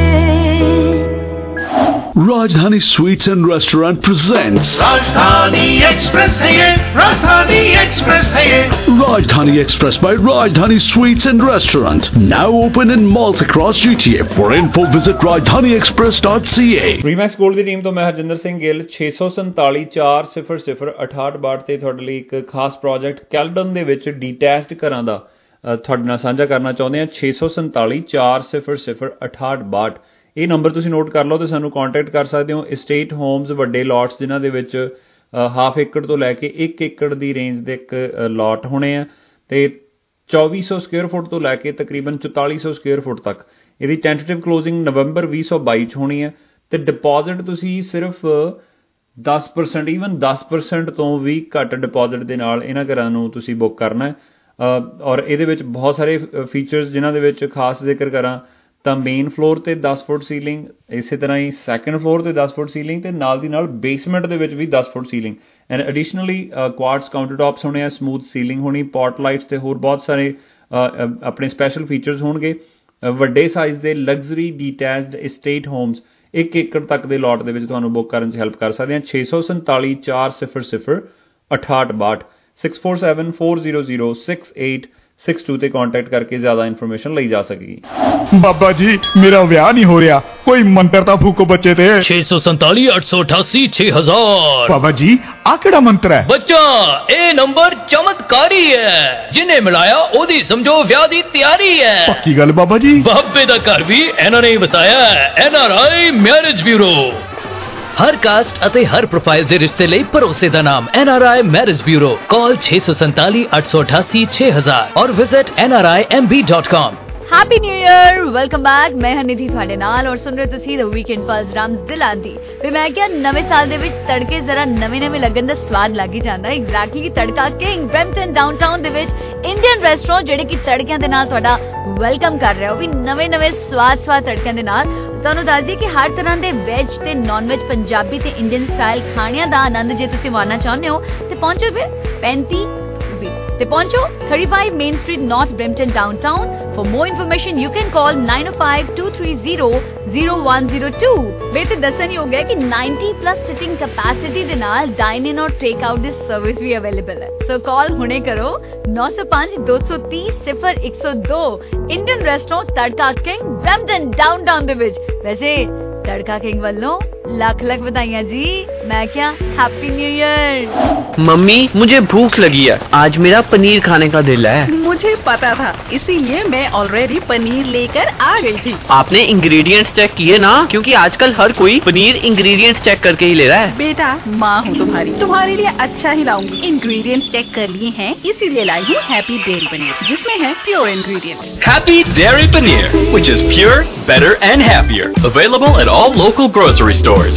Rajdhani Sweets and Restaurant presents Rajdhani express है ये राजधानी एक्सप्रेस है ये Rajdhani Express by Rajdhani Sweets and Restaurant. Now open in malls across G T A. For info, visit rajdhani express dot c a. Remax gold ਦੀ team ਤੋਂ ਮੈਂ ਹਰਜਿੰਦਰ ਸਿੰਘ ਗਿੱਲ ਛੇ ਸੌ ਸੈਤਾਲੀ ਚਾਰ ਸਿਫਰ ਸਿਫਰ ਅਠਾਹਠ ਬਾਹਠ ਤੇ ਤੁਹਾਡੇ ਲਈ ਇੱਕ ਖਾਸ ਪ੍ਰੋਜੈਕਟ ਕੈਲਡਨ ਦੇ ਵਿੱਚ ਡੀਟੈਚਡ ਘਰਾਂ ਦਾ ਅ, ਤੁਹਾਡੇ ਨਾਲ ਸਾਂਝਾ ਕਰਨਾ ਚਾਹੁੰਦੇ ਹਾਂ। ਛੇ ਸੌ ਸੈਤਾਲੀ ਚਾਰ ਸਿਫਰ ਸਿਫਰ ਅਠਾਹਠ ਬਾਹਠ ਇਹ ਨੰਬਰ ਤੁਸੀਂ ਨੋਟ ਕਰ ਲਓ ਤੇ ਸਾਨੂੰ ਕੰਟੈਕਟ ਕਰ ਸਕਦੇ ਹੋ। ਇਸਟੇਟ ਹੋਮਸ ਵੱਡੇ ਲੋਟਸ ਜਿਨ੍ਹਾਂ ਦੇ ਵਿੱਚ ਹਾਫ ਏਕੜ ਤੋਂ ਲੈ ਕੇ ਇੱਕ ਏਕੜ ਦੀ ਰੇਂਜ ਦੇ ਇੱਕ ਲੋਟ ਹੋਣੇ ਆ ਤੇ ਚੌਵੀ ਸੌ ਸਕੁਅਰ ਫੁੱਟ ਤੋਂ ਲੈ ਕੇ ਤਕਰੀਬਨ ਚੁਤਾਲੀ ਸੌ ਸਕੁਅਰ ਫੁੱਟ ਤੱਕ। ਇਹਦੀ ਟੈਂਟੇਟਿਵ ਕਲੋਜ਼ਿੰਗ ਨਵੰਬਰ ਵੀਹ ਸੌ ਬਾਈ 'ਚ ਹੋਣੀ ਹੈ ਤੇ ਡਿਪੋਜ਼ਿਟ ਤੁਸੀਂ ਸਿਰਫ ਦਸ ਪਰਸੈਂਟ ਈਵਨ ਦਸ ਪਰਸੈਂਟ ਤੋਂ ਵੀ ਘੱਟ ਡਿਪੋਜ਼ਿਟ ਦੇ ਨਾਲ ਇਹਨਾਂ ਘਰਾਂ ਨੂੰ ਤੁਸੀਂ ਬੁੱਕ ਕਰਨਾ ਹੈ। ਔਰ ਇਹਦੇ ਵਿੱਚ ਬਹੁਤ ਸਾਰੇ ਫੀਚਰਸ ਜਿਨ੍ਹਾਂ ਦੇ ਵਿੱਚ ਖਾਸ ਜ਼ਿਕਰ ਕਰਾਂ ਤਾਂ ਮੇਨ ਫਲੋਰ ਤੇ ਦਸ ਫੁੱਟ ਸੀਲਿੰਗ, ਇਸੇ ਤਰ੍ਹਾਂ ਹੀ ਸੈਕੰਡ ਫਲੋਰ ਤੇ ਦਸ ਫੁੱਟ ਸੀਲਿੰਗ ਤੇ ਨਾਲ ਦੀ ਨਾਲ ਬੇਸਮੈਂਟ ਦੇ ਵਿੱਚ ਵੀ ਦਸ foot ceiling and additionally quartz counter tops ਹੋਣੇ ਆ, ਸਮੂਥ ਸੀਲਿੰਗ ਹੋਣੀ, ਪੋਟ ਲਾਈਟਸ ਤੇ ਹੋਰ ਬਹੁਤ ਸਾਰੇ ਆਪਣੇ ਸਪੈਸ਼ਲ ਫੀਚਰਸ ਹੋਣਗੇ। ਵੱਡੇ ਸਾਈਜ਼ ਦੇ ਲਗਜ਼ਰੀ ਡੀਟੈਚਡ ਇਸਟੇਟ ਹੋਮਸ ਇੱਕ ਏਕੜ ਤੱਕ ਦੇ ਲੋਟ ਦੇ ਵਿੱਚ ਤੁਹਾਨੂੰ ਬੁੱਕ ਕਰਨ 'ਚ ਹੈਲਪ ਕਰ ਸਕਦੇ ਹਾਂ। ਛੇ ਸੌ ਸੰਤਾਲੀ ਚਾਰ ਸਿਫਰ ਸਿਫਰ ਅਠਾਹਠ ਬਾਹਠ six four seven four zero zero six eight six two ਤੇ ਕੰਟੈਕਟ ਕਰਕੇ ਜ਼ਿਆਦਾ ਇਨਫੋਰਮੇਸ਼ਨ ਲਈ ਜਾ ਸਕੇਗੀ। ਬਾਬਾ ਜੀ ਮੇਰਾ ਵਿਆਹ ਨਹੀਂ ਹੋ ਰਿਹਾ, ਕੋਈ ਮੰਤਰ ਤਾਂ ਫੂਕੋ ਬੱਚੇ ਤੇ। ਛੇ ਸੌ ਸੰਤਾਲੀ ਅੱਠ ਸੌ ਅਠਾਸੀ ਛੇ ਹਜ਼ਾਰ। ਬਾਬਾ ਜੀ ਆ ਕਿਹੜਾ ਮੰਤਰ ਹੈ? ਬੱਚਾ ਇਹ ਨੰਬਰ ਚਮਤਕਾਰੀ ਹੈ, ਜਿਹਨੇ ਮਿਲਾਇਆ ਉਹਦੀ ਸਮਝੋ ਵਿਆਹ ਦੀ ਤਿਆਰੀ ਹੈ। ਪੱਕੀ ਗੱਲ ਬਾਬਾ ਜੀ। ਬਾਬੇ ਦਾ ਘਰ ਵੀ ਇਹਨਾਂ ਨੇ ਵਸਾਇਆ ਹੈ। N R I marriage bureau. हर कास्ट ਅਤੇ हर प्रोफाइल ਦੇ ਰਿਸ਼ਤੇ ਲਈ ਭਰੋਸੇ ਦਾ ਨਾਮ N R I marriage bureau. Call छह सौ सैतालीस आठ सौ अठासी छह हजार और visit N R I M B dot com। Happy new year welcome back मैं ਹਾਂ ਨਿਧੀ ਤੁਹਾਡੇ ਨਾਲ ਔਰ ਸੁਣ ਰਹੇ ਤੁਸੀਂ ਦ ਵੀਕਐਂਡ ਪਲਸ ਰਾਮਸ ਦਿਲਾਂ ਦੀ ਵੀ ਮੈਂ ਕਿਹਾ ਨਵੇਂ ਸਾਲ ਦੇ ਵਿੱਚ ਤੜਕੇ ਜ਼ਰਾ ਨਵੇਂ ਨਵੇਂ ਲੱਗਣ ਦਾ ਸਵਾਦ ਲੱਗ ਹੀ ਜਾਂਦਾ ਐਗਜ਼ੈਕਟਲੀ ਤੜਕਾ ਕਿੰਗ ਬ੍ਰੈਂਪਟਨ ਡਾਊਨਟਾਊਨ ਦੇ ਵਿੱਚ ਇੰਡੀਅਨ ਰੈਸਟੋਰੈਂਟ ਜਿਹੜੇ ਕਿ ਤੜਕਿਆਂ ਦੇ ਨਾਲ ਤੁਹਾਡਾ ਵੈਲਕਮ ਕਰ ਰਿਹਾ ਉਹ ਵੀ ਨਵੇਂ ਨਵੇਂ ਸਵਾਦ ਸਵਾਦ ਤੜਕਿਆਂ ਦੇ ਨਾਲ ਤੁਹਾਨੂੰ ਦੱਸ ਦਈਏ ਕਿ ਹਰ ਤਰ੍ਹਾਂ ਦੇ ਵੈਜ ਤੇ ਨਾਨ ਵੈਜ ਪੰਜਾਬੀ ਤੇ ਇੰਡੀਅਨ ਸਟਾਈਲ ਖਾਣਿਆਂ ਦਾ ਆਨੰਦ ਜੇ ਤੁਸੀਂ ਮਾਣਨਾ ਚਾਹੁੰਦੇ ਹੋ ਤੇ ਪਹੁੰਚੋ ਫਿਰ ਪੈਂਤੀ ਤੇ ਪਹੁੰਚੋ thirty-five Main Street North Brampton downtown. For more information you can call nine oh five, two three zero, zero one zero two. ਵੇ ਤੇ ਦੱਸਣ ਹੀ ਹੋ ਗਿਆ ਕਿ ninety plus sitting capacity ਦੇ ਨਾਲ dine in or take out ਦੀ service ਵੀ available ਹੈ ਸੋ ਕਾਲ ਹੁਣੇ ਕਰੋ nine oh five, two three zero, zero one zero two Indian restaurant Tadka king Brampton downtown ਦੇ ਵਿੱਚ ਵੈਸੇ तड़का किंग वालों लाख लाख बधाइयां जी मैं क्या हैप्पी न्यू ईयर। मम्मी मुझे भूख लगी है आज मेरा पनीर खाने का दिल है। मुझे पता था इसीलिए मैं ऑलरेडी पनीर लेकर आ गई थी। आपने इंग्रेडिएंट्स चेक किए ना क्योंकि आजकल हर कोई पनीर इंग्रेडिएंट्स चेक करके ही ले रहा है। बेटा माँ हूँ तुम्हारी तुम्हारे लिए अच्छा ही लाऊंगी। इंग्रेडिएंट्स चेक कर लिए हैं इसीलिए लाई हूँ हैप्पी डेयरी पनीर जिसमें है pure ingredients. Happy Dairy Paneer which is pure, better and happier. Available at all local grocery stores.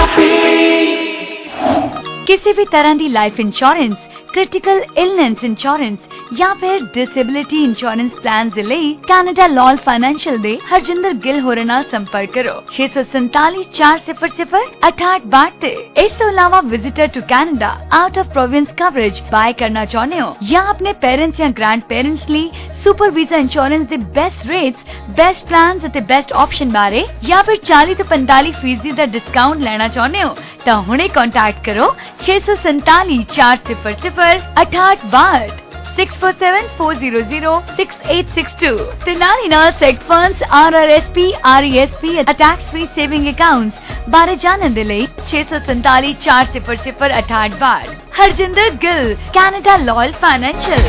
किसी भी तरह की life insurance critical illness insurance या फिर डिसेबिलिटी इंश्योरेंस प्लान ਦੇ ਲਈ ਕੈਨੇਡਾ ਲਾਲ ਫਾਈਨੈਂਸ਼ੀਅਲ ਦੇ ਹਰਜਿੰਦਰ ਗਿੱਲ ਹੋਰਾਂ ਨਾਲ ਸੰਪਰਕ ਕਰੋ ਛੇ ਸੌ ਸੰਤਾਲੀ ਚਾਰ ਸਿਫਰ ਸਿਫਰ ਅਠਾਹਠ ਬਾਹਠ ਤੇ ਇਸ ਤੋਂ ਇਲਾਵਾ visitor to Canada out of province coverage buy ਕਰਨਾ ਚਾਹੁੰਦੇ ਹੋ ਜਾਂ ਆਪਣੇ ਪੇਰੈਂਟਸ ਜਾਂ ਗ੍ਰੈਂਡ ਪੇਰੈਂਟਸ ਲਈ ਸੁਪਰ ਵੀਜ਼ਾ ਇੰਸ਼ੋਰੈਂਸ ਦੇ ਬੈਸਟ ਰੇਟਸ ਬੈਸਟ ਪਲਾਨਸ ਅਤੇ ਬੈਸਟ ਆਪਸ਼ਨ ਬਾਰੇ ਜਾਂ ਫਿਰ ਚਾਲੀ ਤੋਂ ਪੰਤਾਲੀ ਫੀਸਦੀ ਦਾ ਡਿਸਕਾਊਂਟ ਲੈਣਾ ਚਾਹੁੰਦੇ ਹੋ ਤਾਂ ਹੁਣੇ ਕੰਟੈਕਟ ਕਰੋ ਛੇ ਸੌ ਸੰਤਾਲੀ ਚਾਰ ਸਿਫਰ ਸਿਫਰ ਅਠਾਹਠ ਬਾਹਠ six four seven, four zero zero, six eight six two. ਤੇ ਨਾਲ ਹੀ ਨਾਲ seg funds R R S P, R E S P ਅਤੇ ਟੈਕਸ ਫ੍ਰੀ ਸੇਵਿੰਗ ਅਕਾਊਂਟਸ ਬਾਰੇ ਜਾਣਨ ਦੇ ਲਈ ਛੇ ਸੌ ਸੰਤਾਲੀ ਚਾਰ ਸਿਫਰ ਸਿਫਰ ਅਠਾਹਠ ਬਾਹਠ Harjinder Gill Canada loyal financial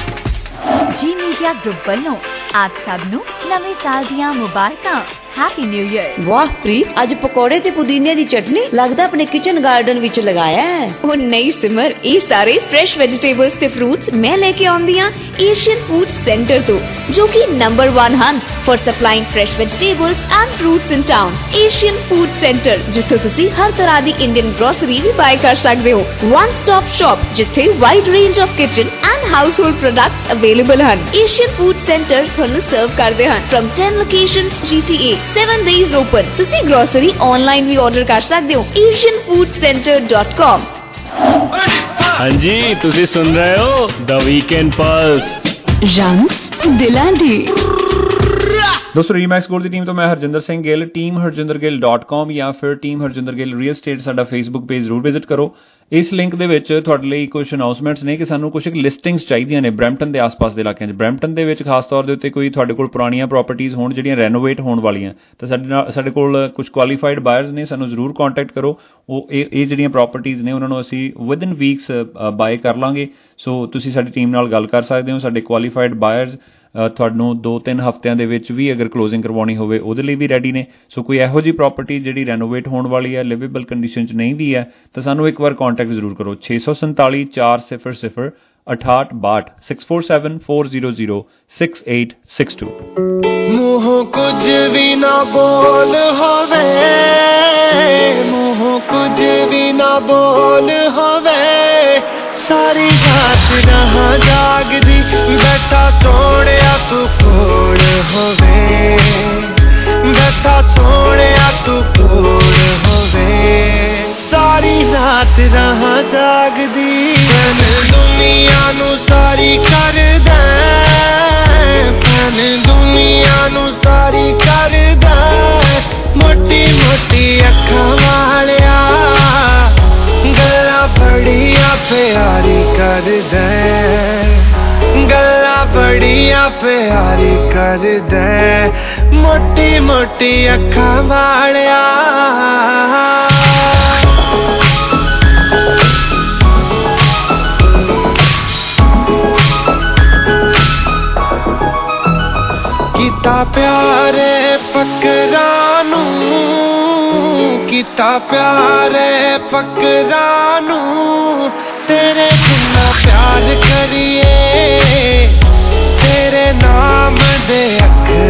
G media group ਵੱਲੋਂ ਆਪ ਸਭ ਨੂੰ ਨਵੇਂ ਸਾਲ ਦੀਆਂ ਮੁਬਾਰਕਾਂ हैप्पी न्यू ईयर। वाह प्रीत आज पकौड़े ते पुदीने दी चटनी लगदा अपने किचन गार्डन विच लगाया है। ओ नहीं सिमर ये सारे फ्रेश वेजिटेबल्स ते फ्रूट्स मैं लेके आउंदी हां एशियन फूड सेंटर तो जो कि नंबर वन हन for supplying fresh vegetables and fruits in town. Asian food centre जिथे तुसी हर तरह दी इंडियन ग्रोसरी भी बाय कर सकदे हो। वन स्टॉप शॉप जिथे wide range of kitchen and household products available हन। एशियन फूड सेंटर तुहानू सर्व करदे हन from ten locations G T A seven days open। तुसी ग्रोसरी ऑनलाइन भी ऑर्डर कर सकते हो asian food center dot com। हाँ जी तुसी सुन रहे हो द वीकेंड पल्स रंग दिलां दी। दोस्तों रीमैक्स गोल्ड की टीम तो मैं Harjinder Singh Gill team Harjinder Gill dot com या फिर team Harjinder Gill real estate साडा फेसबुक पेज जरूर विजिट करो। इस लिंक ਦੇ ਵਿੱਚ ਤੁਹਾਡੇ ਲਈ ਕੁਝ ਅਨਾਉਂਸਮੈਂਟਸ ਨੇ ਕਿ ਸਾਨੂੰ ਕੁਝ ਲਿਸਟਿੰਗਸ ਚਾਹੀਦੀਆਂ ਨੇ ਬ੍ਰੈਂਪਟਨ ਦੇ ਆਸ-ਪਾਸ ਦੇ ਇਲਾਕਿਆਂ 'ਚ। ਬ੍ਰੈਂਪਟਨ ਦੇ ਵਿੱਚ ਖਾਸ ਤੌਰ ਦੇ ਉੱਤੇ ਕੋਈ ਤੁਹਾਡੇ ਕੋਲ ਪੁਰਾਣੀਆਂ ਪ੍ਰਾਪਰਟੀਆਂ ਹੋਣ ਜਿਹੜੀਆਂ ਰੈਨੋਵੇਟ ਹੋਣ ਵਾਲੀਆਂ ਤਾਂ ਸਾਡੇ ਨਾਲ ਸਾਡੇ ਕੋਲ ਕੁਝ ਕੁਆਲੀਫਾਈਡ ਬਾਇਰਸ ਨੇ ਸਾਨੂੰ ਜ਼ਰੂਰ ਕੰਟੈਕਟ ਕਰੋ। ਉਹ ਇਹ ਇਹ ਜਿਹੜੀਆਂ ਪ੍ਰਾਪਰਟੀਆਂ ਨੇ ਉਹਨਾਂ ਨੂੰ ਅਸੀਂ ਵਿਦਨ ਵੀਕਸ ਬਾਏ ਕਰ ਲਾਂਗੇ। ਸੋ ਤੁਸੀਂ ਸਾਡੀ ਟੀਮ ਨਾਲ ਗੱਲ ਕਰ ਸਕਦੇ ਹੋ। ਸਾਡੇ ਕੁਆਲੀਫਾਈਡ ਬਾਇਰਸ ਤੁਹਾਨੂੰ ਦੋ ਤਿੰਨ ਹਫ਼ਤਿਆਂ ਦੇ ਵਿੱਚ ਵੀ ਅਗਰ ਕਲੋਜ਼ਿੰਗ ਕਰਵਾਉਣੀ ਹੋਵੇ ਉਹਦੇ ਲਈ ਵੀ ਰੈਡੀ ਨੇ। ਸੋ ਕੋਈ ਇਹੋ ਜਿਹੀ ਪ੍ਰਾਪਰਟੀ ਜਿਹੜੀ ਰੈਨੋਵੇਟ ਹੋਣ ਵਾਲੀ ਹੈ ਲਿਵੇਬਲ ਕੰਡੀਸ਼ਨ 'ਚ ਨਹੀਂ ਵੀ ਹੈ ਤਾਂ ਸਾਨੂੰ ਇੱਕ ਵਾਰ ਕੰਟੈਕਟ ਜ਼ਰੂਰ ਕਰੋ ਛੇ ਸੌ ਸੰਤਾਲੀ ਚਾਰ ਸਿਫਰ ਸਿਫਰ ਅਠਾਹਠ ਬਾਹਠ six four seven, four zero zero, six eight six two। ਮੂੰਹੋਂ ਕੁਝ ਵੀ ਨਾ ਬੋਲ ਹੋਵੇ ਮੂੰਹੋਂ ਕੁਝ ਵੀ ਨਾ ਬੋਲ ਹੋਵੇ ਸਾਰੀ ਰਾਤ ਰਹਾ ਜਾਗਦੀ ਬੈਠਾ ਸੋਹਣਿਆ ਤੂੰ ਕੋਲ ਹੋਵੇ ਬੈਠਾ ਸੋਹਣਿਆ ਤੂੰ ਕੋਲ ਹੋਵੇ ਸਾਰੀ ਰਾਤ ਰਹਾ ਜਾਗਦੀ ਪਨ ਦੁਨੀਆ ਨੂੰ ਸਾਰੀ ਕਰਦਾ ਪਨ ਦੁਨੀਆ ਨੂੰ ਸਾਰੀ ਕਰਦਾ ਮੋਟੀ ਮੋਟੀ ਅੱਖਾਂ ਵਾਲਿਆ ਗੱਲਾਂ ਬੜੀਆਂ ਪਿਆਰੀ ਕਰਦਾ ਗੱਲਾਂ ਬੜੀਆਂ ਪਿਆਰੀ ਕਰਦਾ ਮੋਟੀ ਮੋਟੀ ਅੱਖਾਂ ਵਾਲਿਆ ਕੀਤਾ ਪਿਆਰੇ ਫਕਰਾਂ ਨੂੰ ਕੀਤਾ ਪਿਆਰੇ ਫਕਰਾਂ ਨੂੰ ਤੇਰੇ ਜਿੰਨਾ ਪਿਆਰ ਕਰੀਏ ਤੇਰੇ ਨਾਮ ਦੇ ਅੱਖਰ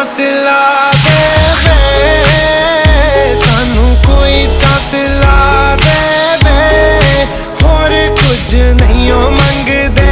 दिला दे वे सानू कोई ता दिला दे वे होर कुछ नहीं ओ मंगदे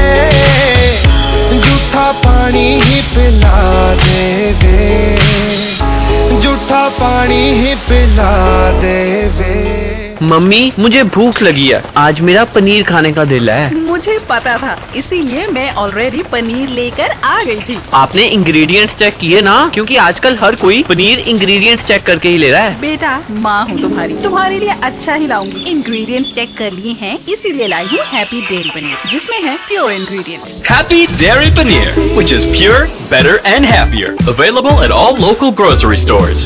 झूठा पानी ही पिला दे वे झूठा पानी ही पिला दे वे। मम्मी मुझे भूख लगी है, आज मेरा पनीर खाने का दिल है। मुझे पता था, इसीलिए मैं ऑलरेडी पनीर लेकर आ गई थी। आपने इंग्रेडिएंट्स चेक किए ना, क्योंकि आजकल हर कोई पनीर इंग्रेडिएंट्स चेक करके ही ले रहा है। बेटा माँ हूँ तुम्हारी, तुम्हारे लिए अच्छा ही लाऊंगी। इंग्रेडिएंट्स चेक कर लिए हैं, इसीलिए लाई हूँ हैप्पी डेयरी पनीर, जिसमें है pure ingredients. Happy Dairy Paneer, which is pure, better and happier. Available at all local grocery stores.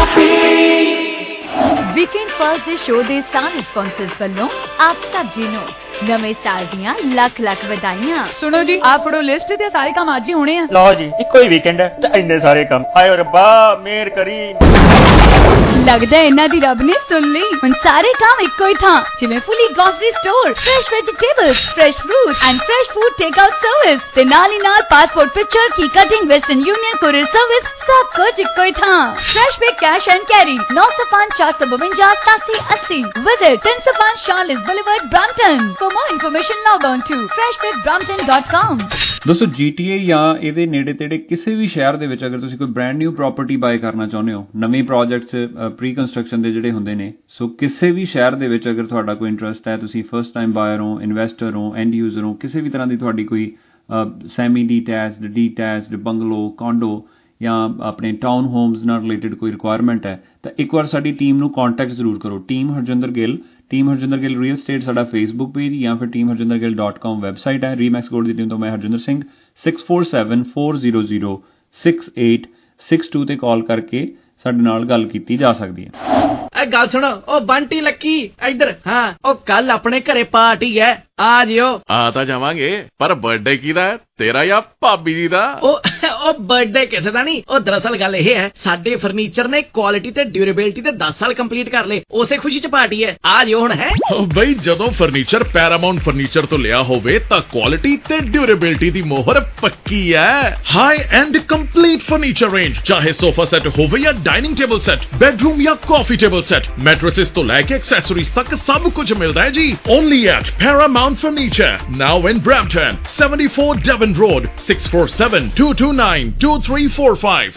Weekend pulse ਦੇ ਸ਼ੋਅ ਦੇ ਸਾਰੇ ਸਪਾਂਸਰਸ ਵੱਲੋਂ ਆਪ ਸਭ ਜੀ ਨੂੰ ਨਵੇਂ ਸਾਲ ਦੀਆਂ ਲੱਖ ਲੱਖ ਵਧਾਈਆਂ। ਸੁਣੋ ਜੀ, ਆਹ ਫੜੋ ਲਿਸਟ ਤੇ ਸਾਰੇ ਕੰਮ ਅੱਜ ਹੀ ਹੋਣੇ ਆ। ਲਓ ਜੀ, ਇੱਕੋ ਹੀ ਵੀਕਐਂਡ ਹੈ ਤੇ ਇੰਨੇ ਸਾਰੇ ਕੰਮ। ਹਾਏ ਰੱਬਾ ਮਿਹਰ ਕਰੀ। ਲੱਗਦਾ ਇਹਨਾਂ ਦੀ ਰੱਬ ਨੇ ਸੁਣ ਲਈ। ਹੁਣ ਸਾਰੇ ਕੰਮ ਇੱਕੋ ਹੀ ਥਾਂ, ਜਿਵੇਂ fully grocery store, fresh vegetables, fresh fruit and fresh food take out service ਤੇ ਨਾਲ ਹੀ ਨਾਲ ਪਾਸਪੋਰਟ ਪਿਕਚਰ ਕੀ cutting Western Union courier service, ਸਭ ਕੁਝ ਇੱਕੋ ਹੀ ਥਾਂ। Fresh pay cash and carry ਨੌ ਸੌ ਪੰਜ ਚਾਰ ਸੌ ਬਵੰਜਾ ਸਤਾਸੀ अस्सी विजिट तीन सौ पाँच Charles Boulevard Brampton। For more information log on to fresh pick brampton dot com। ਦੋਸਤੋ ਜੀਟੀਏ ਜਾਂ ਇਹਦੇ ਨੇੜੇ ਤੇੜੇ ਕਿਸੇ ਵੀ ਸ਼ਹਿਰ ਦੇ ਵਿੱਚ ਅਗਰ ਤੁਸੀਂ ਕੋਈ ਬ੍ਰਾਂਡ ਨਿਊ ਪ੍ਰਾਪਰਟੀ ਬਾਏ ਕਰਨਾ ਚਾਹੁੰਦੇ ਹੋ, ਨਵੇਂ ਪ੍ਰੋਜੈਕਟਸ ਪ੍ਰੀ ਕੰਸਟਰਕਸ਼ਨ ਦੇ ਜਿਹੜੇ ਹੁੰਦੇ ਨੇ, ਸੋ ਕਿਸੇ ਵੀ ਸ਼ਹਿਰ ਦੇ ਵਿੱਚ ਅਗਰ ਤੁਹਾਡਾ ਕੋਈ ਇੰਟਰਸਟ ਹੈ, ਤੁਸੀਂ ਫਸਟ ਟਾਈਮ ਬਾਇਰ ਹੋ, ਇਨਵੈਸਟਰ ਹੋ, ਐਂਡ ਯੂਜ਼ਰ ਹੋ, ਕਿਸੇ ਵੀ ਤਰ੍ਹਾਂ ਦੀ ਤੁਹਾਡੀ ਕੋਈ ਸੈਮੀ ਡੀਟੈਚਡ, ਡੀਟੈਚਡ, ਬੰਗਲੋ, ਕੌਂਡੋ ਜਾਂ ਆਪਣੇ ਟਾਊਨ ਹੋਮਸ ਨਾਲ ਰਿਲੇਟਡ ਕੋਈ ਰਿਕੁਆਇਰਮੈਂਟ ਹੈ, ਤਾਂ ਇੱਕ ਵਾਰ ਸਾਡੀ ਟੀਮ ਨੂੰ ਕੰਟੈਕਟ ਜ਼ਰੂਰ ਕਰੋ। Team Harjinder Gill, team Harjinder Gill real estate ਸਾਡਾ ਫੇਸਬੁੱਕ ਪੇਜ ਜਾਂ ਫਿਰ team Harjinder Gill dot com website ਹੈ। ਰੀਮੈਕਸ ਗੋਲਡ ਦੀ ਟੀਮ ਤੋਂ ਮੈਂ Harjinder Singh six four seven four zero zero six eight six two ਤੇ ਕਾਲ ਕਰਕੇ ਸਾਡੇ ਨਾਲ ਗੱਲ ਕੀਤੀ ਜਾ ਸਕਦੀ ਹੈ। ਇਹ ਗੱਲ ਸੁਣੋ, ਉਹ ਬੰਟੀ ਲੱਕੀ ਇੱਧਰ। ਹਾਂ, ਉਹ ਕੱਲ ਆਪਣੇ ਘਰੇ ਪਾਰਟੀ ਹੈ, ਆ ਜਿਓ। ਆ ਤਾਂ ਜਾਵਾਂਗੇ, ਪਰ ਬਰਥਡੇ ਕਿਹਦਾ ਹੈ, ਤੇਰਾ ਜਾਂ ਭਾਬੀ ਜੀ ਦਾ? ਉਹ ਉਹ ਬਰਥਡੇ ਕਿਸੇ ਦਾ ਨਹੀਂ। ਉਹ ਦਰਅਸਲ ਗੱਲ ਇਹ ਹੈ, ਸਾਡੇ ਫਰਨੀਚਰ ਨੇ ਕੁਆਲਿਟੀ ਤੇ ਡਿਊਰੇਬਿਲਟੀ ਤੇ ਦਸ ਸਾਲ ਕੰਪਲੀਟ ਕਰ ਲਏ, ਉਸੇ ਖੁਸ਼ੀ ਚ ਪਾਰਟੀ ਹੈ, ਆ ਜਿਓ ਹੁਣ। ਹੈ ਬਈ, ਜਦੋਂ ਫਰਨੀਚਰ ਪੈਰਾਮਾਉਂਟ ਫਰਨੀਚਰ ਤੋਂ ਲਿਆ ਹੋਵੇ ਤਾਂ ਕੁਆਲਿਟੀ ਤੇ ਡਿਊਰੇਬਿਲਟੀ ਦੀ ਮੋਹਰ ਪੱਕੀ ਹੈ। High end complete furniture range, ਚਾਹੇ ਸੋਫਾ ਸੈੱਟ ਹੋਵੇ ਜਾਂ ਡਾਈਨਿੰਗ ਟੇਬਲ ਸੈੱਟ, ਬੈਡਰੂਮ ਜਾਂ ਕਾਫੀ ਟੇਬਲ ਸੈੱਟ, ਮੈਟ੍ਰੈसेस ਤੋਂ ਲੈ ਕੇ ਐਕਸੈਸਰੀਜ਼ ਤੱਕ ਸਭ ਕੁਝ ਮਿਲਦਾ ਹੈ ਜੀ। Only at Paramount furniture, now in Brampton, seventy four Devon Road, six four seven two two nine two three four five।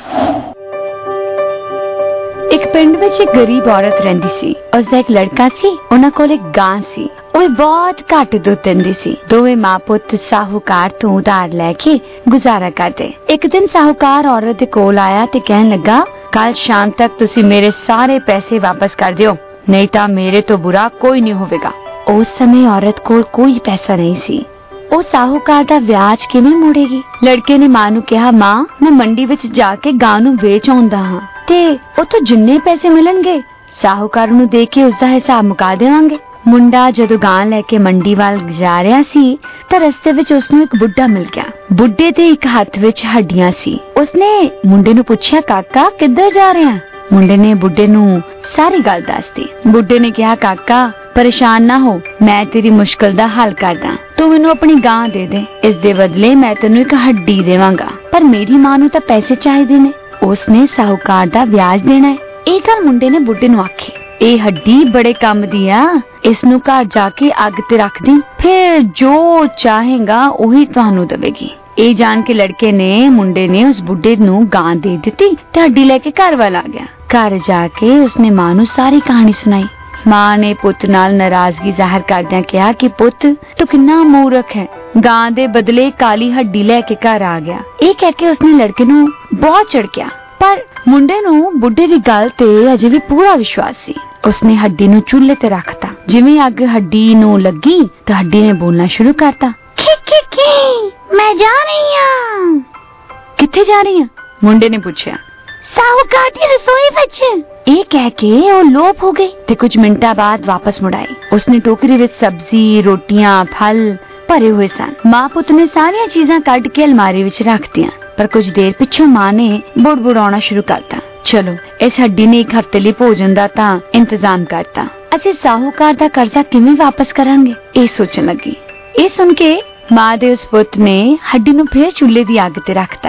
ਇੱਕ ਪਿੰਡ ਵਿੱਚ ਇੱਕ ਗਰੀਬ ਔਰਤ ਰਹਿੰਦੀ ਸੀ। ਉਸਦਾ ਇੱਕ ਲੜਕਾ ਸੀ, ਉਹਨਾਂ ਕੋਲ ਇੱਕ ਗਾਂ ਸੀ। ਉਹ ਵੀ ਬਹੁਤ ਘੱਟ ਦੁੱਧ ਦਿੰਦੀ ਸੀ। ਦੋਵੇਂ ਮਾਂ ਪੁੱਤ ਸਾਹੂਕਾਰ ਤੋਂ ਉਧਾਰ ਲੈ ਕੇ ਗੁਜ਼ਾਰਾ ਕਰਦੇ। ਇੱਕ ਦਿਨ ਸਾਹੂਕਾਰ ਔਰਤ ਦੇ ਕੋਲ ਆਇਆ ਤੇ ਕਹਿਣ ਲੱਗਾ, ਕੱਲ ਸ਼ਾਮ ਤੱਕ ਤੁਸੀਂ ਮੇਰੇ ਸਾਰੇ ਪੈਸੇ ਵਾਪਸ ਕਰ ਦਿਓ, ਨਹੀਂ ਤਾਂ ਮੇਰੇ ਤੋਂ ਬੁਰਾ ਕੋਈ ਨਹੀਂ ਹੋਵੇਗਾ। ਉਸ ਸਮੇਂ ਔਰਤ ਕੋਲ ਕੋਈ ਪੈਸਾ ਨਹੀਂ ਸੀ। ਉਹ ਸਾਹੂਕਾਰ ਦਾ ਵਿਆਜ ਕਿਵੇਂ ਮੋੜੇਗੀ? ਲੜਕੇ ਨੇ ਮਾਂ ਨੂੰ ਕਿਹਾ, ਮਾਂ ਮੈਂ ਮੰਡੀ ਵਿੱਚ ਜਾ ਕੇ ਗਾਂ ਨੂੰ ਵੇਚ ਆਉਂਦਾ ਹਾਂ ਤੇ ਉੱਥੋਂ ਜਿੰਨੇ ਪੈਸੇ ਮਿਲਣਗੇ ਸਾਹੂਕਾਰ ਨੂੰ ਦੇ ਕੇ ਉਸਦਾ ਹਿਸਾਬ ਮੁਕਾ ਦੇਵਾਂਗੇ। ਮੁੰਡਾ ਜਦੋਂ ਗਾਂ ਲੈ ਕੇ ਮੰਡੀ ਵੱਲ ਜਾ ਰਿਹਾ ਸੀ ਤਾਂ ਰਸਤੇ ਵਿੱਚ ਉਸਨੂੰ ਇੱਕ ਬੁੱਢਾ ਮਿਲ ਗਿਆ। ਬੁੱਢੇ ਦੇ ਇੱਕ ਹੱਥ ਵਿੱਚ ਹੱਡੀਆਂ ਸੀ। ਉਸਨੇ ਮੁੰਡੇ ਨੂੰ ਪੁੱਛਿਆ, ਕਾਕਾ ਕਿੱਧਰ ਜਾ ਰਿਹਾ? ਮੁੰਡੇ ਨੇ ਬੁੱਢੇ ਨੂੰ ਸਾਰੀ ਗੱਲ ਦੱਸਦੀ। ਬੁੱਢੇ ਨੇ ਕਿਹਾ, ਕਾਕਾ ਪਰੇਸ਼ਾਨ ਨਾ ਹੋ, ਮੈਂ ਤੇਰੀ ਮੁਸ਼ਕਲ ਦਾ ਹੱਲ ਕਰਦਾ। ਤੂੰ ਮੈਨੂੰ ਆਪਣੀ ਗਾਂ ਦੇ ਦੇ, ਇਸ ਦੇ ਬਦਲੇ ਮੈਂ ਤੈਨੂੰ ਇੱਕ ਹੱਡੀ ਦੇਵਾਂਗਾ, ਪਰ ਮੇਰੀ ਮਾਂ ਨੂੰ ਤਾਂ ਪੈਸੇ ਚਾਹੀਦੇ ਨੇ, ਉਸਨੇ ਸਾਹੂਕਾਰ ਦਾ ਵਿਆਜ ਦੇਣਾ ਹੈ। ਇਹ ਗੱਲ ਮੁੰਡੇ ਨੇ ਬੁੱਢੇ ਨੂੰ ਆਖੀ। ਇਹ ਹੱਡੀ ਬੜੇ ਕੰਮ ਦੀ ਆ, ਇਸ ਨੂੰ ਘਰ ਜਾ ਕੇ ਅੱਗ ਤੇ ਰੱਖ ਦੀ, ਫਿਰ ਜੋ ਚਾਹੇਗਾ ਉਹੀ ਤੁਹਾਨੂੰ ਦੇਵੇਗੀ। ਇਹ ਜਾਣ ਕੇ ਲੜਕੇ ਨੇ ਮੁੰਡੇ ਨੇ ਉਸ ਬੁੱਢੇ ਨੂੰ ਗਾਂ ਦੇ ਦਿੱਤੀ ਤੇ ਹੱਡੀ ਲੈ ਕੇ ਘਰ ਵੱਲ ਆ ਗਿਆ। ਘਰ ਜਾ ਕੇ ਉਸਨੇ ਮਾਂ ਨੂੰ ਸਾਰੀ ਕਹਾਣੀ ਸੁਣਾਈ। ਮਾਂ ਨੇ ਪੁੱਤ ਨਾਲ ਨਾਰਾਜ਼ਗੀ ਜ਼ਾਹਿਰ ਕਰਦਿਆਂ ਕਿਹਾ ਕਿ ਪੁੱਤ ਤੂੰ ਕਿੰਨਾ ਮੂਰਖ ਹੈ, ਗਾਂ ਦੇ ਬਦਲੇ ਕਾਲੀ ਹੱਡੀ ਲੈ ਕੇ ਘਰ ਆ ਗਿਆ। ਇਹ ਕਹਿ ਕੇ ਉਸਨੇ ਲੜਕੇ ਨੂੰ ਬਹੁਤ ਝਿੜਕਿਆ, ਪਰ ਮੁੰਡੇ ਨੂੰ ਬੁੱਢੇ ਦੀ ਗੱਲ ਤੇ ਅਜੇ ਵੀ ਪੂਰਾ ਵਿਸ਼ਵਾਸ ਸੀ। ਉਸਨੇ ਹੱਡੀ ਨੂੰ ਚੁੱਲ੍ਹੇ ਤੇ ਰੱਖਤਾ। ਜਿਵੇਂ ਅੱਗ ਹੱਡੀ ਨੂੰ ਲੱਗੀ ਤਾਂ ਹੱਡੀ ਨੇ ਬੋਲਣਾ ਸ਼ੁਰੂ ਕਰਤਾ, ਕੀ ਕੀ ਕੀ ਮੈਂ ਜਾ ਰਹੀ ਹਾਂ। ਕਿੱਥੇ ਜਾ ਰਹੀ ਹਾਂ? ਮੁੰਡੇ ਨੇ ਪੁੱਛਿਆ। ਸਾਹੂਕਾਰ ਦੀ ਰਸੋਈ ਵਿੱਚ। ਇਹ ਕਹਿ ਕੇ ਉਹ ਲੋਪ ਹੋ ਗਈ ਤੇ ਕੁਝ ਮਿੰਟਾਂ ਬਾਅਦ ਵਾਪਸ ਮੁੜ ਆਈ। ਉਸਨੇ ਟੋਕਰੀ ਵਿੱਚ ਸਬਜ਼ੀ, ਰੋਟੀਆਂ, ਫਲ ਭਰੇ ਹੋਏ ਸਨ। ਮਾਂ ਪੁੱਤ ਨੇ ਸਾਰੀਆਂ ਚੀਜ਼ਾਂ ਕੱਢ ਕੇ ਅਲਮਾਰੀ ਵਿੱਚ ਰੱਖਤੀਆਂ, ਪਰ ਕੁਝ ਦੇਰ ਪਿੱਛੋਂ ਮਾਂ ਨੇ ਬੁੜਬੁੜਾਉਣਾ ਸ਼ੁਰੂ ਕਰਤਾ। ਚਲੋ ਇਸ ਹੱਡੀ ਨੇ ਇੱਕ ਹਫ਼ਤੇ ਲਈ ਭੋਜਨ ਦਾ ਤਾਂ ਇੰਤਜ਼ਾਮ ਕਰਤਾ, ਅਸੀਂ ਸਾਹੂਕਾਰ ਦਾ ਕਰਜ਼ਾ ਕਿਵੇਂ ਵਾਪਸ ਕਰਾਂਗੇ? ਇਹ ਸੋਚਣ ਲੱਗੀ। ਇਹ ਸੁਣ ਕੇ ਮਾਂ ਦੇ ਉਸ ਪੁੱਤ ਨੇ ਹੱਡੀ ਨੂੰ ਫੇਰ ਚੁੱਲ੍ਹੇ ਦੀ ਅੱਗ ਤੇ ਰੱਖਤਾ।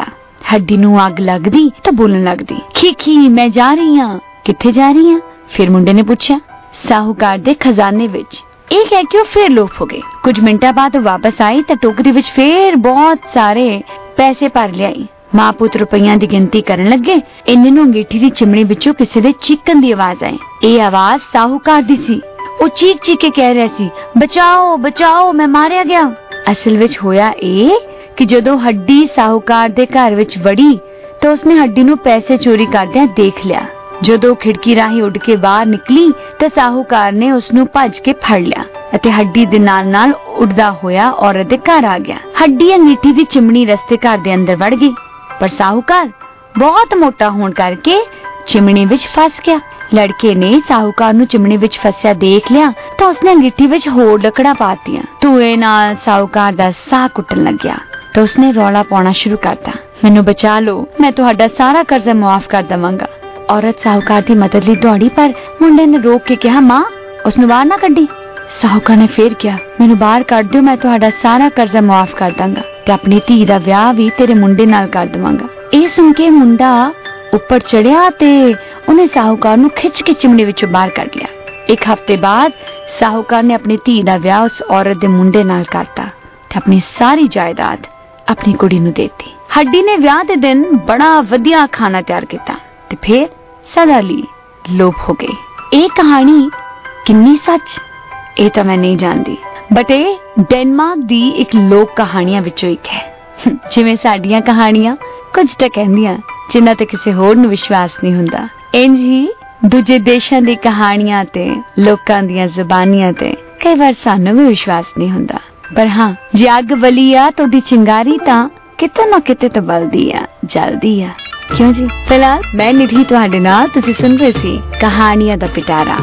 हड्डी नूं अग लगदी तो बोलन लगदी, खीखी मैं जा रही हां। किथे जा रही हां? फिर मुंडे ने पूछा। साहूकार दे खजाने विच। एक है कि फिर लोप हो गए। कुछ मिनटां बाद वापस आई तो टोकरी विच फिर बहुत सारे पैसे भर लियाई। मां पुत रुपइयां दी गिनती करन लगे। इन्ने नूं अंगीठी दी चिमनी विचों किसी दे चीकण दी आवाज आई। ये आवाज साहूकार दी सी। वो चीख चीख के कह रहा सी, बचाओ बचाओ मैं मारिया गया। असल विच होया ए कि जदों हड्डी साहूकार दे घर विच वड़ी तो उसने हड्डी नूं पैसे चोरी करदिआं देख लिया। जदों खिड़की राही उड़ के बाहर निकली तो साहूकार ने उसनूं भज के फड़ लिया अते हड्डी दे नाल नाल उड़दा होया औरत दे घर आ गया। हड्डी अंगीठी दी चिमनी रस्ते घर दे अंदर वड़ गई, पर साहूकार बहुत मोटा होने करके चिमनी विच फस गया। लड़के ने साहूकार नूं चिमनी विच फसिया देख लिया तो उसने अंगीठी विच होर लकड़ा पातियां। धुएं नाल साहूकार दा साह कुटन लग गया तो उसने रौला पाउणा शुरू करता, मैनू बचा लो, मैं तुहाडा सारा कर्जा मुआफ कर देवांगा। औरत साहूकार दी मदद लई दौड़ी, पर मुंडे ने रोक के कहा, मां उसनूं बाहर ना कड्डी। साहूकार ने फिर किया, मैनू बाहर कढ दिओ, मैं तुहाडा सारा कर्जा मुआफ कर दांगा ते अपनी धी दा विआह भी तेरे मुंडे नाल कर देवांगा। ਇਹ सुन के मुंडा ऊपर चढ़िया ते उन्हें साहूकार नूं खिच के चिमनी विचों बाहर कढ लिया। एक हफ्ते बाद साहूकार ने अपनी धी दा विआह उस औरत दे मुंडे नाल करता ते अपनी सारी जायदाद अपनी कुड़ी नूं देती। हड्डी ने विआह दे दिन बड़ा वधिया खाना तैयार किया ते फिर सदा लई लोप हो गई। ਇਹ कहानी किन्नी सच ਇਹ ਤਾਂ मैं नहीं जानती, बट ਇਹ डेनमार्क दी एक लोक कहानियां विचों एक है। जिवें साडियां कहानियां कुछ ਤਾਂ ਕਹਿੰਦੀਆਂ जिन्हां ते किसी होर नूं विश्वास नहीं हुंदा, इंज ही दूजे देशां दी कहानियां ते लोकां दीयां ज़ुबानियां ते कई बार सानूं भी विश्वास नहीं हुंदा। पर हाँ, जे अग वली आ तो दी चिंगारी तां किते ना किते तो बलदी आ, जलदी आ। क्यों जी? फिलहाल मैं निधि तुहाडे नाल, तुसीं सुन रहे सी कहानियां दा पिटारा।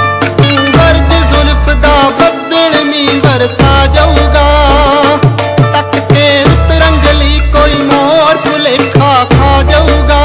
गर्द जुल्फ दा बदल मी वरसा जाऊगा, तक के रुत रंगली कोई मोर भुलेखा खा जाऊगा।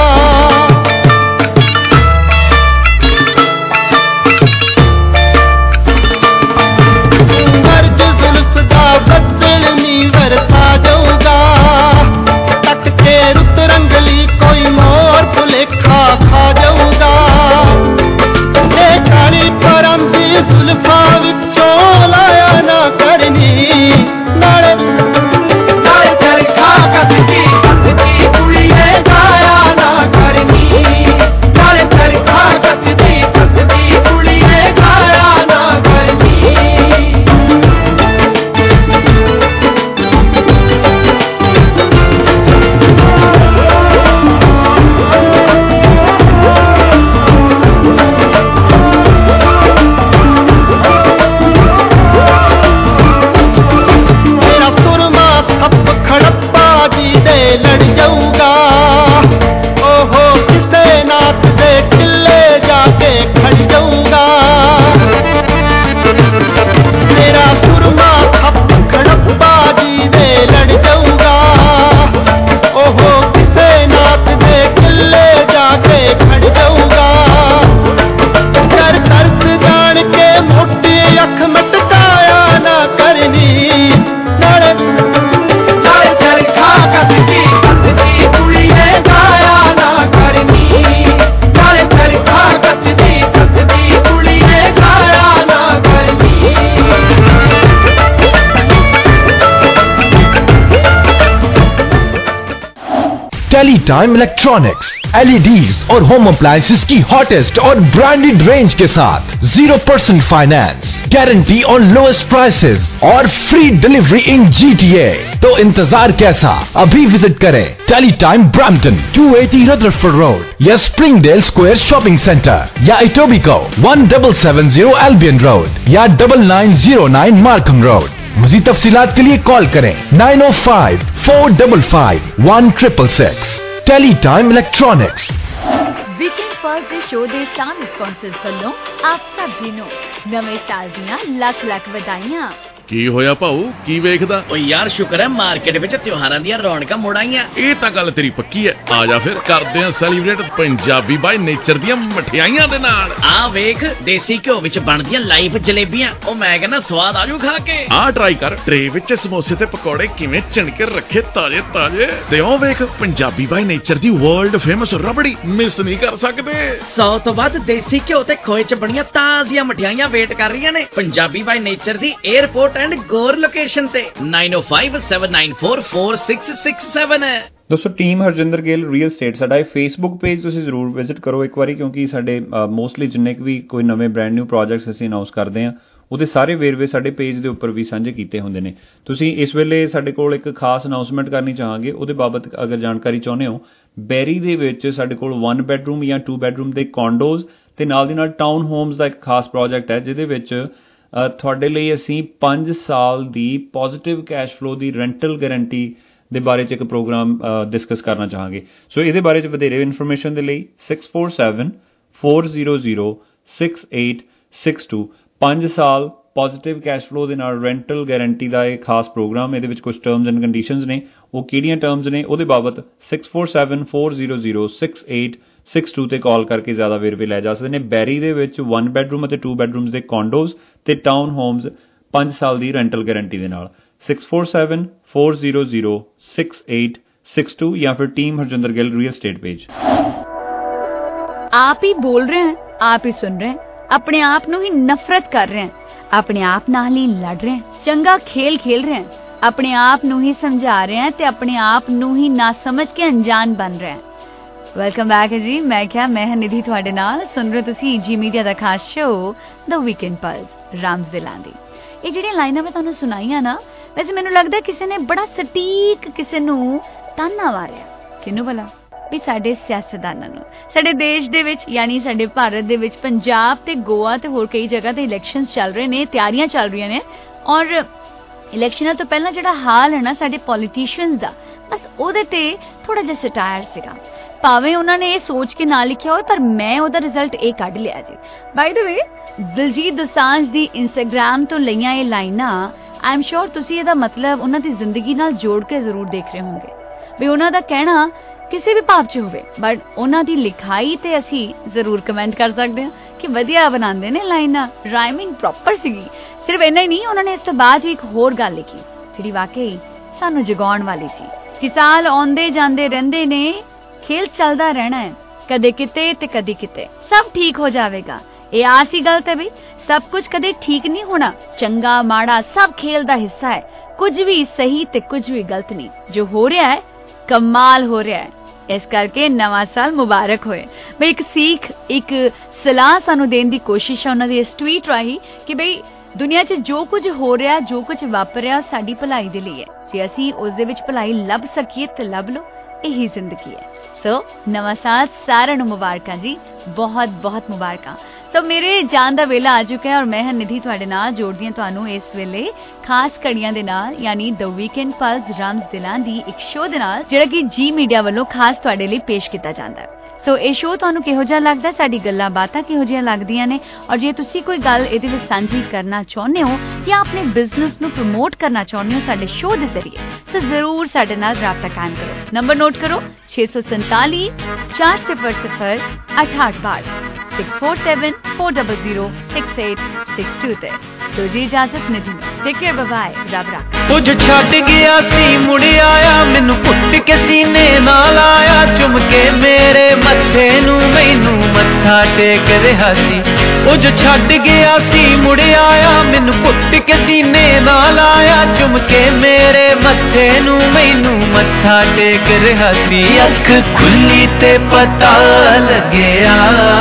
गर्द जुल्फ दा बदल मी वरसा जाऊगा, तक के रुत रंगली कोई मोर भुलेखा खा जाऊगा। ये काली परंदी जुल्फा विचों लाया ना करनी, नाले नाले चरखा कतकी कतकी कुड़िए जाया ना करनी, नाले चरखा कतकी कतकी कुड़िए जाया ना करनी। लड़ जाऊंगा, ओहो किसे नाथ दे किले जाके खड़ जाऊंगा। मेरा सुरमा खप खड़प्पा जी दे लड़ जाऊंगा, ओहो किसे नाथ दे किले जाके खड़ जाऊंगा। कर तरस जान के मोटी अख मटकाया ना करनी, नाले नाले चरखा कतकी कतकी कुड़िए जाया ना करनी, नाले चरखा कतकी कतकी कुड़िए जाया ना करनी। टेलीटाइम इलेक्ट्रॉनिक्स एलईडीज और होम अप्लायंसेस की हॉटेस्ट और ब्रांडेड रेंज के साथ zero percent finance, guarantee on lowest prices और फ्री डिलीवरी इन जीटीए। तो इंतजार कैसा, अभी विजिट करें Teletime Brampton two eighty Rutherford road या स्प्रिंगडेल स्क्वायर शॉपिंग सेंटर या Etobicoke one double seven zero Albion road या double nine zero nine Markham road. मज़ीद तफसीलात के लिए कॉल करें nine oh five four double five one triple six. Teletime electronics. Weekend pulse दे show दे सारे स्पॉन्सर्स ਵੱਲੋਂ ਆਪ ਸਭ ਜੀ ਨੂੰ ਨਵੇਂ ਸਾਲ ਦੀਆਂ ਲੱਖ ਲੱਖ ਵਧਾਈਆਂ। ਕੀ ਹੋਇਆ ਭਾਊ, ਕੀ ਵੇਖਦਾ? ਓ ਯਾਰ ਸ਼ੁਕਰ ਹੈ ਮਾਰਕੀਟ ਵਿੱਚ ਤਿਉਹਾਰਾਂ ਦੀਆਂ ਰੌਣਕਾਂ ਮੁੜ ਆਈਆਂ। ਇਹ ਤਾਂ ਗੱਲ ਤੇਰੀ ਪੱਕੀ ਹੈ। ਆ ਜਾ ਫਿਰ ਕਰਦੇ ਆ ਸੈਲੀਬ੍ਰੇਟ ਪੰਜਾਬੀ ਬਾਈ ਨੇਚਰ ਦੀਆਂ ਮਠਿਆਈਆਂ ਦੇ ਨਾਲ। ਆ ਵੇਖ ਦੇਸੀ ਘਿਓ ਵਿੱਚ ਬਣਦੀਆਂ ਲਾਈਵ ਜਲੇਬੀਆਂ, ਉਹ ਮੈਂ ਕਹਿੰਦਾ ਸਵਾਦ ਆਜੂ ਖਾ ਕੇ। ਆ ਟਰਾਈ ਕਰ, ਟਰੇ ਵਿੱਚ ਸਮੋਸੇ ਤੇ ਪਕੌੜੇ ਕਿਵੇਂ ਚਿਣਕੇ ਰੱਖੇ ਤਾਜ਼ੇ ਤਾਜ਼ੇ। ਤੇ ਉਹ ਵੇਖ ਪੰਜਾਬੀ ਬਾਈ ਨੇਚਰ ਦੀ ਵਰਲਡ ਫੇਮਸ ਰਬੜੀ, ਮਿਸ ਨਹੀਂ ਕਰ ਸਕਦੇ। ਸੌ ਤੋਂ ਵੱਧ ਦੇਸੀ ਘਿਓ ਤੇ ਖੋਏ ਚ ਬਣੀਆਂ ਤਾਜ਼ੀਆਂ ਮਠਿਆਈਆਂ ਵੇਟ ਕਰ ਰਹੀਆਂ ਨੇ ਪੰਜਾਬੀ ਬਾਈ ਨੇਚਰ ਦੀ 에ਅਰਪੋਰਟ ਐਂਡ ਗੋਰ ਲੋਕੇਸ਼ਨ ਤੇ nine oh five seven nine four four six six seven ਹੈ। ਦੋਸਤੋ team Harjinder Gill real estate ਸਾਡਾ ਇਹ ਫੇਸਬੁੱਕ ਪੇਜ ਤੁਸੀਂ ਜ਼ਰੂਰ ਵਿਜ਼ਿਟ ਕਰੋ ਇੱਕ ਵਾਰੀ, ਕਿਉਂਕਿ ਸਾਡੇ ਮੋਸਟਲੀ ਜਿੰਨੇ ਵੀ ਕੋਈ ਨਵੇਂ ਬ੍ਰੈਂਡ ਨਿਊ ਪ੍ਰੋਜੈਕਟਸ ਅਸੀਂ ਅਨਾਉਂਸ ਕਰਦੇ ਹਾਂ ਉਹਦੇ ਸਾਰੇ ਵੇਰਵੇ ਸਾਡੇ ਪੇਜ ਦੇ ਉੱਪਰ ਵੀ ਸਾਂਝੇ ਕੀਤੇ ਹੁੰਦੇ ਨੇ। ਤੁਸੀਂ ਇਸ ਵੇਲੇ ਸਾਡੇ ਕੋਲ ਇੱਕ ਖਾਸ ਅਨਾਉਂਸਮੈਂਟ ਕਰਨੀ ਚਾਹਾਂਗੇ, ਉਹਦੇ ਬਾਬਤ ਅਗਰ ਜਾਣਕਾਰੀ ਚਾਹੁੰਦੇ ਹੋ, ਬੈਰੀ ਦੇ ਵਿੱਚ ਸਾਡੇ ਕੋਲ ਵਨ ਬੈਡਰੂਮ ਜਾਂ ਟੂ ਬੈਡਰੂਮ ਦੇ ਕੌਂਡੋਜ਼ ਤੇ ਨਾਲ ਦੀ ਨਾਲ ਟਾਊਨ ਹੋਮਸ ਦਾ ਇੱਕ ਖਾਸ ਪ੍ਰੋਜੈਕਟ ਹੈ, ਜਿਹਦੇ ਵਿੱਚ ਤੁਹਾਡੇ ਲਈ ਅਸੀਂ ਪੰਜ ਸਾਲ ਦੀ ਪੋਜ਼ਿਟਿਵ ਕੈਸ਼ ਫਲੋ ਦੀ ਰੈਂਟਲ ਗਾਰੰਟੀ ਦੇ ਬਾਰੇ 'ਚ ਇੱਕ ਪ੍ਰੋਗਰਾਮ ਡਿਸਕਸ ਕਰਨਾ ਚਾਹਾਂਗੇ। ਸੋ ਇਹਦੇ ਬਾਰੇ 'ਚ ਵਧੇਰੇ ਇਨਫੋਰਮੇਸ਼ਨ ਦੇ ਲਈ six four seven four zero zero six eight six two ਪੰਜ ਸਾਲ ਪੋਜ਼ਿਟਿਵ ਕੈਸ਼ ਫਲੋ ਦੇ ਨਾਲ ਰੈਂਟਲ ਗਾਰੰਟੀ ਦਾ ਇਹ ਖਾਸ ਪ੍ਰੋਗਰਾਮ। ਇਹਦੇ ਵਿੱਚ ਕੁਝ ਟਰਮਸ ਐਂਡ ਕੰਡੀਸ਼ਨਸ ਨੇ, ਉਹ ਕਿਹੜੀਆਂ ਟਰਮਸ ਨੇ ਉਹਦੇ ਬਾਬਤ six four seven four zero zero six eight six two ਤੇ ਕਾਲ ਕਰਕੇ ਜ਼ਿਆਦਾ ਵੇਰਵੇ ਲੈ ਜਾ ਸਕਦੇ ਨੇ। ਬੈਰੀ ਦੇ ਵਿੱਚ ਵਨ ਬੈਡਰੂਮ ਅਤੇ ਟੂ ਬੈਡਰੂਮਸ ਦੇ ਕੌਂਡੋਜ਼ ਤੇ ਟਾਊਨ ਹੋਮਸ ਪੰਜ ਸਾਲ ਦੀ ਰੈਂਟਲ ਗਾਰੰਟੀ ਦੇ ਨਾਲ six four seven four zero zero six eight six two ਜਾਂ ਫਿਰ team Harjinder Gill real estate page. आप ही बोल रहे हैं, आप ही सुन रहे हैं, अपने आप ਨੂੰ ਹੀ ਨਫ਼ਰਤ ਕਰ ਰਹੇ हैं, अपने आप ਨਾਲ ਹੀ ਲੜ ਰਹੇ हैं, ਚੰਗਾ ਖੇਲ ਖੇਲ ਰਹੇ हैं, अपने आप ਨੂੰ ਹੀ ਸਮਝਾ ਰਹੇ हैं ਤੇ अपने आप ਨੂੰ ਹੀ ਨਾ ਸਮਝ ਕੇ ਅਣਜਾਣ ਬਣ ਰਹੇ हैं। ਵੈਲਕਮ ਬੈਕ ਜੀ, ਮੈਂ ਕਿਹਾ ਮੈਂ ਹਾਂ ਨਿਧੀ ਤੁਹਾਡੇ ਨਾਲ, ਸੁਣ ਰਹੇ ਤੁਸੀਂ ਜੀ ਮੀਡੀਆ ਦਾ ਖਾਸ ਸ਼ੋ ਦ ਵੀਕਐਂਡ ਪਲਸ ਰਾਮਜ਼ ਦਿਲਾਂ ਦੀ। ਇਹ ਜਿਹੜੀਆਂ ਲਾਈਨਾਂ ਮੈਂ ਤੁਹਾਨੂੰ ਸੁਣਾਈਆਂ ਨਾ, ਵੈਸੇ ਮੈਨੂੰ ਲੱਗਦਾ ਕਿਸੇ ਨੇ ਬੜਾ ਸਟੀਕ ਕਿਸੇ ਨੂੰ ਤਾਨਾ ਮਾਰਿਆ। ਕਿਹਨੂੰ ਭਲਾ? ਵੀ ਸਾਡੇ ਸਿਆਸਤਦਾਨਾਂ ਨੂੰ। ਸਾਡੇ ਦੇਸ਼ ਦੇ ਵਿੱਚ ਯਾਨੀ ਸਾਡੇ ਭਾਰਤ ਦੇ ਵਿੱਚ ਪੰਜਾਬ ਤੇ ਗੋਆ ਤੇ ਹੋਰ ਕਈ ਜਗ੍ਹਾ ਤੇ ਇਲੈਕਸ਼ਨਸ ਚੱਲ ਰਹੇ ਨੇ, ਤਿਆਰੀਆਂ ਚੱਲ ਰਹੀਆਂ ਨੇ, ਔਰ ਇਲੈਕਸ਼ਨਾਂ ਤੋਂ ਪਹਿਲਾਂ ਜਿਹੜਾ ਹਾਲ ਹੈ ਨਾ ਸਾਡੇ ਪੋਲੀਟੀਸ਼ੀਅਨਸ ਦਾ, ਬਸ ਉਹਦੇ ਤੇ ਥੋੜਾ ਜਿਹਾ ਸਟਾਇਰ ਸੀਗਾ। ਭਾਵੇਂ ਉਹਨਾਂ ਨੇ ਇਹ ਸੋਚ ਕੇ ਨਾ ਲਿਖਿਆ ਹੋਵੇ, ਪਰ ਮੈਂ ਉਹਦਾ ਰਿਜ਼ਲਟ ਇਹ ਕੱਢ ਲਿਆ ਜੀ। By the way, Diljit Dosanjh ਦੀ ਇੰਸਟਾਗ੍ਰਾਮ ਤੋਂ ਲਈਆਂ ਇਹ ਲਾਈਨਾਂ, ਆਈ ਐਮ ਸ਼ੋਰ ਤੁਸੀਂ ਇਹਦਾ ਮਤਲਬ ਉਹਨਾਂ ਦੀ ਜ਼ਿੰਦਗੀ ਨਾਲ ਜੋੜ ਕੇ ਜ਼ਰੂਰ ਦੇਖ ਰਹੇ ਹੋਵੋਗੇ। ਵੀ ਉਹਨਾਂ ਦਾ ਕਹਿਣਾ ਕਿਸੇ ਵੀ ਭਾਵ 'ਚ ਹੋਵੇ, ਬਟ ਉਹਨਾਂ ਦੀ ਲਿਖਾਈ ਤੇ ਅਸੀਂ ਜ਼ਰੂਰ ਕਮੈਂਟ ਕਰ ਸਕਦੇ ਹਾਂ ਕਿ ਵਧੀਆ ਬਣਾਉਂਦੇ ਨੇ ਲਾਈਨਾਂ, ਰਾਈਮਿੰਗ ਪ੍ਰੋਪਰ ਸੀਗੀ। ਸਿਰਫ ਇੰਨਾ ਹੀ ਨਹੀਂ, ਉਹਨਾਂ ਨੇ ਇਸ ਤੋਂ ਬਾਅਦ ਵੀ ਇੱਕ ਹੋਰ ਗੱਲ ਲਿਖੀ ਜਿਹੜੀ ਵਾਕਈ ਸਾਨੂੰ ਜਗਾਉਣ ਵਾਲੀ ਸੀ ਕਿ ਸਾਲ ਆਉਂਦੇ ਜਾਂਦੇ ਰਹਿੰਦੇ ਨੇ, ਖੇਲ ਚੱਲਦਾ ਰਹਿਣਾ ਹੈ, ਕਦੇ ਕਿਤੇ ਤੇ ਕਦੇ ਕਿਤੇ ਸਭ ਠੀਕ ਹੋ ਜਾਵੇਗਾ। ਇਹ ਆਸੀ ਗਲਤ ਹੈ ਬਈ, ਸਭ ਕੁਝ ਕਦੇ ਠੀਕ ਨਹੀਂ ਹੋਣਾ, ਚੰਗਾ ਮਾੜਾ ਸਭ ਖੇਲ ਦਾ ਹਿੱਸਾ ਹੈ, ਕੁਝ ਵੀ ਸਹੀ ਤੇ ਕੁਝ ਵੀ ਗਲਤ ਨਹੀਂ। ਜੋ ਹੋ ਰਿਹਾ ਹੈ ਕਮਾਲ ਹੋ ਰਿਹਾ ਹੈ, ਇਸ ਕਰਕੇ ਨਵਾਂ ਸਾਲ ਮੁਬਾਰਕ ਹੋਏ। ਬਈ ਇੱਕ ਸੀਖ, ਇੱਕ ਸਲਾਹ ਸਾਨੂੰ ਦੇਣ ਦੀ ਕੋਸ਼ਿਸ਼ ਹੈ ਉਹਨਾਂ ਦੀ ਇਸ ਟਵੀਟ ਰਾਹੀਂ ਕਿ ਬਈ ਦੁਨੀਆ 'ਚ ਜੋ ਕੁਝ ਹੋ ਰਿਹਾ, ਜੋ ਕੁਝ ਵਾਪਰ ਰਿਹਾ, ਸਾਡੀ ਭਲਾਈ ਦੇ ਲਈ ਹੈ। ਜੇ ਅਸੀਂ ਉਸ ਦੇ ਵਿੱਚ ਭਲਾਈ ਲੱਭ ਸਕੀਏ ਤੇ ਲੱਭ ਲਓ, ਇਹੀ ਜ਼ਿੰਦਗੀ ਹੈ। ਸੋ ਨਵਾਂ ਸਾਲ ਸਾਰਿਆਂ ਨੂੰ ਮੁਬਾਰਕਾਂ ਜੀ, ਬਹੁਤ ਬਹੁਤ ਮੁਬਾਰਕਾਂ। ਸੋ ਮੇਰੇ ਜਾਣ ਦਾ ਵੇਲਾ ਆ ਚੁੱਕਾ ਹੈ ਔਰ ਮੈਂ ਹਾਂ ਨਿਧੀ ਤੁਹਾਡੇ ਨਾਲ ਜੋੜਦੀ ਹਾਂ ਤੁਹਾਨੂੰ ਇਸ ਵੇਲੇ ਖਾਸ ਕੜੀਆਂ ਦੇ ਨਾਲ, ਯਾਨੀ ਦ ਵੀਕਐਂਡ ਪਲਸ ਰਾਮਜ਼ ਦਿਲਾਂ ਦੀ ਇੱਕ ਸ਼ੋਅ ਦੇ ਨਾਲ, ਜਿਹੜਾ ਕਿ ਜੀ ਮੀਡੀਆ ਵੱਲੋਂ ਖਾਸ ਤੁਹਾਡੇ ਲਈ ਪੇਸ਼ ਕੀਤਾ ਜਾਂਦਾ ਹੈ। ਸੋ ਇਹ ਸ਼ੋਅ ਤੁਹਾਨੂੰ ਕਿਹੋ ਜਿਹਾ ਲੱਗਦਾ, ਸਾਡੀ ਗੱਲਾਂ ਬਾਤਾਂ ਕਿਹੋ ਜਿਹੀਆਂ ਲੱਗਦੀਆਂ ਨੇ, ਔਰ ਜੇ ਤੁਸੀਂ ਕੋਈ ਗੱਲ ਇਹਦੇ ਵਿੱਚ ਸਾਂਝੀ ਕਰਨਾ ਚਾਹੁੰਦੇ ਹੋ ਜਾਂ ਆਪਣੇ ਬਿਜ਼ਨਸ ਨੂੰ ਪ੍ਰਮੋਟ ਕਰਨਾ ਚਾਹੁੰਦੇ ਹੋ ਸਾਡੇ ਸ਼ੋਅ ਦੇ ਜ਼ਰੀਏ, ਤਾਂ ਜ਼ਰੂਰ ਸਾਡੇ ਨਾਲ ਰਾਬਤਾ ਕਾਇਮ ਕਰੋ। ਨੰਬਰ ਨੋਟ ਕਰੋ ਛੇ ਸੌ ਸੰਤਾਲੀ ਚਾਰ ਸਿਫਰ ਸਿਫਰ ਅਠਾਹਠ ਬਾਰ six four seven four double zero six eight six two ते। तो जी इजाजत Nidhi, take care, bye bye, रब रख। कुछ छड़ गया सी मुड़ आया, मैनू पुट के सीने नाल आया, चुम के मेरे मत्थे नू मैनू मत्था टेक रहा सी। कुछ छड़ गया सी मुड़ आया, मैनू पुट के सीने नाल आया, चुम के मेरे मत्थे नू मैनू मत्था टेक रहा सी। अख खुली ते पता लग्या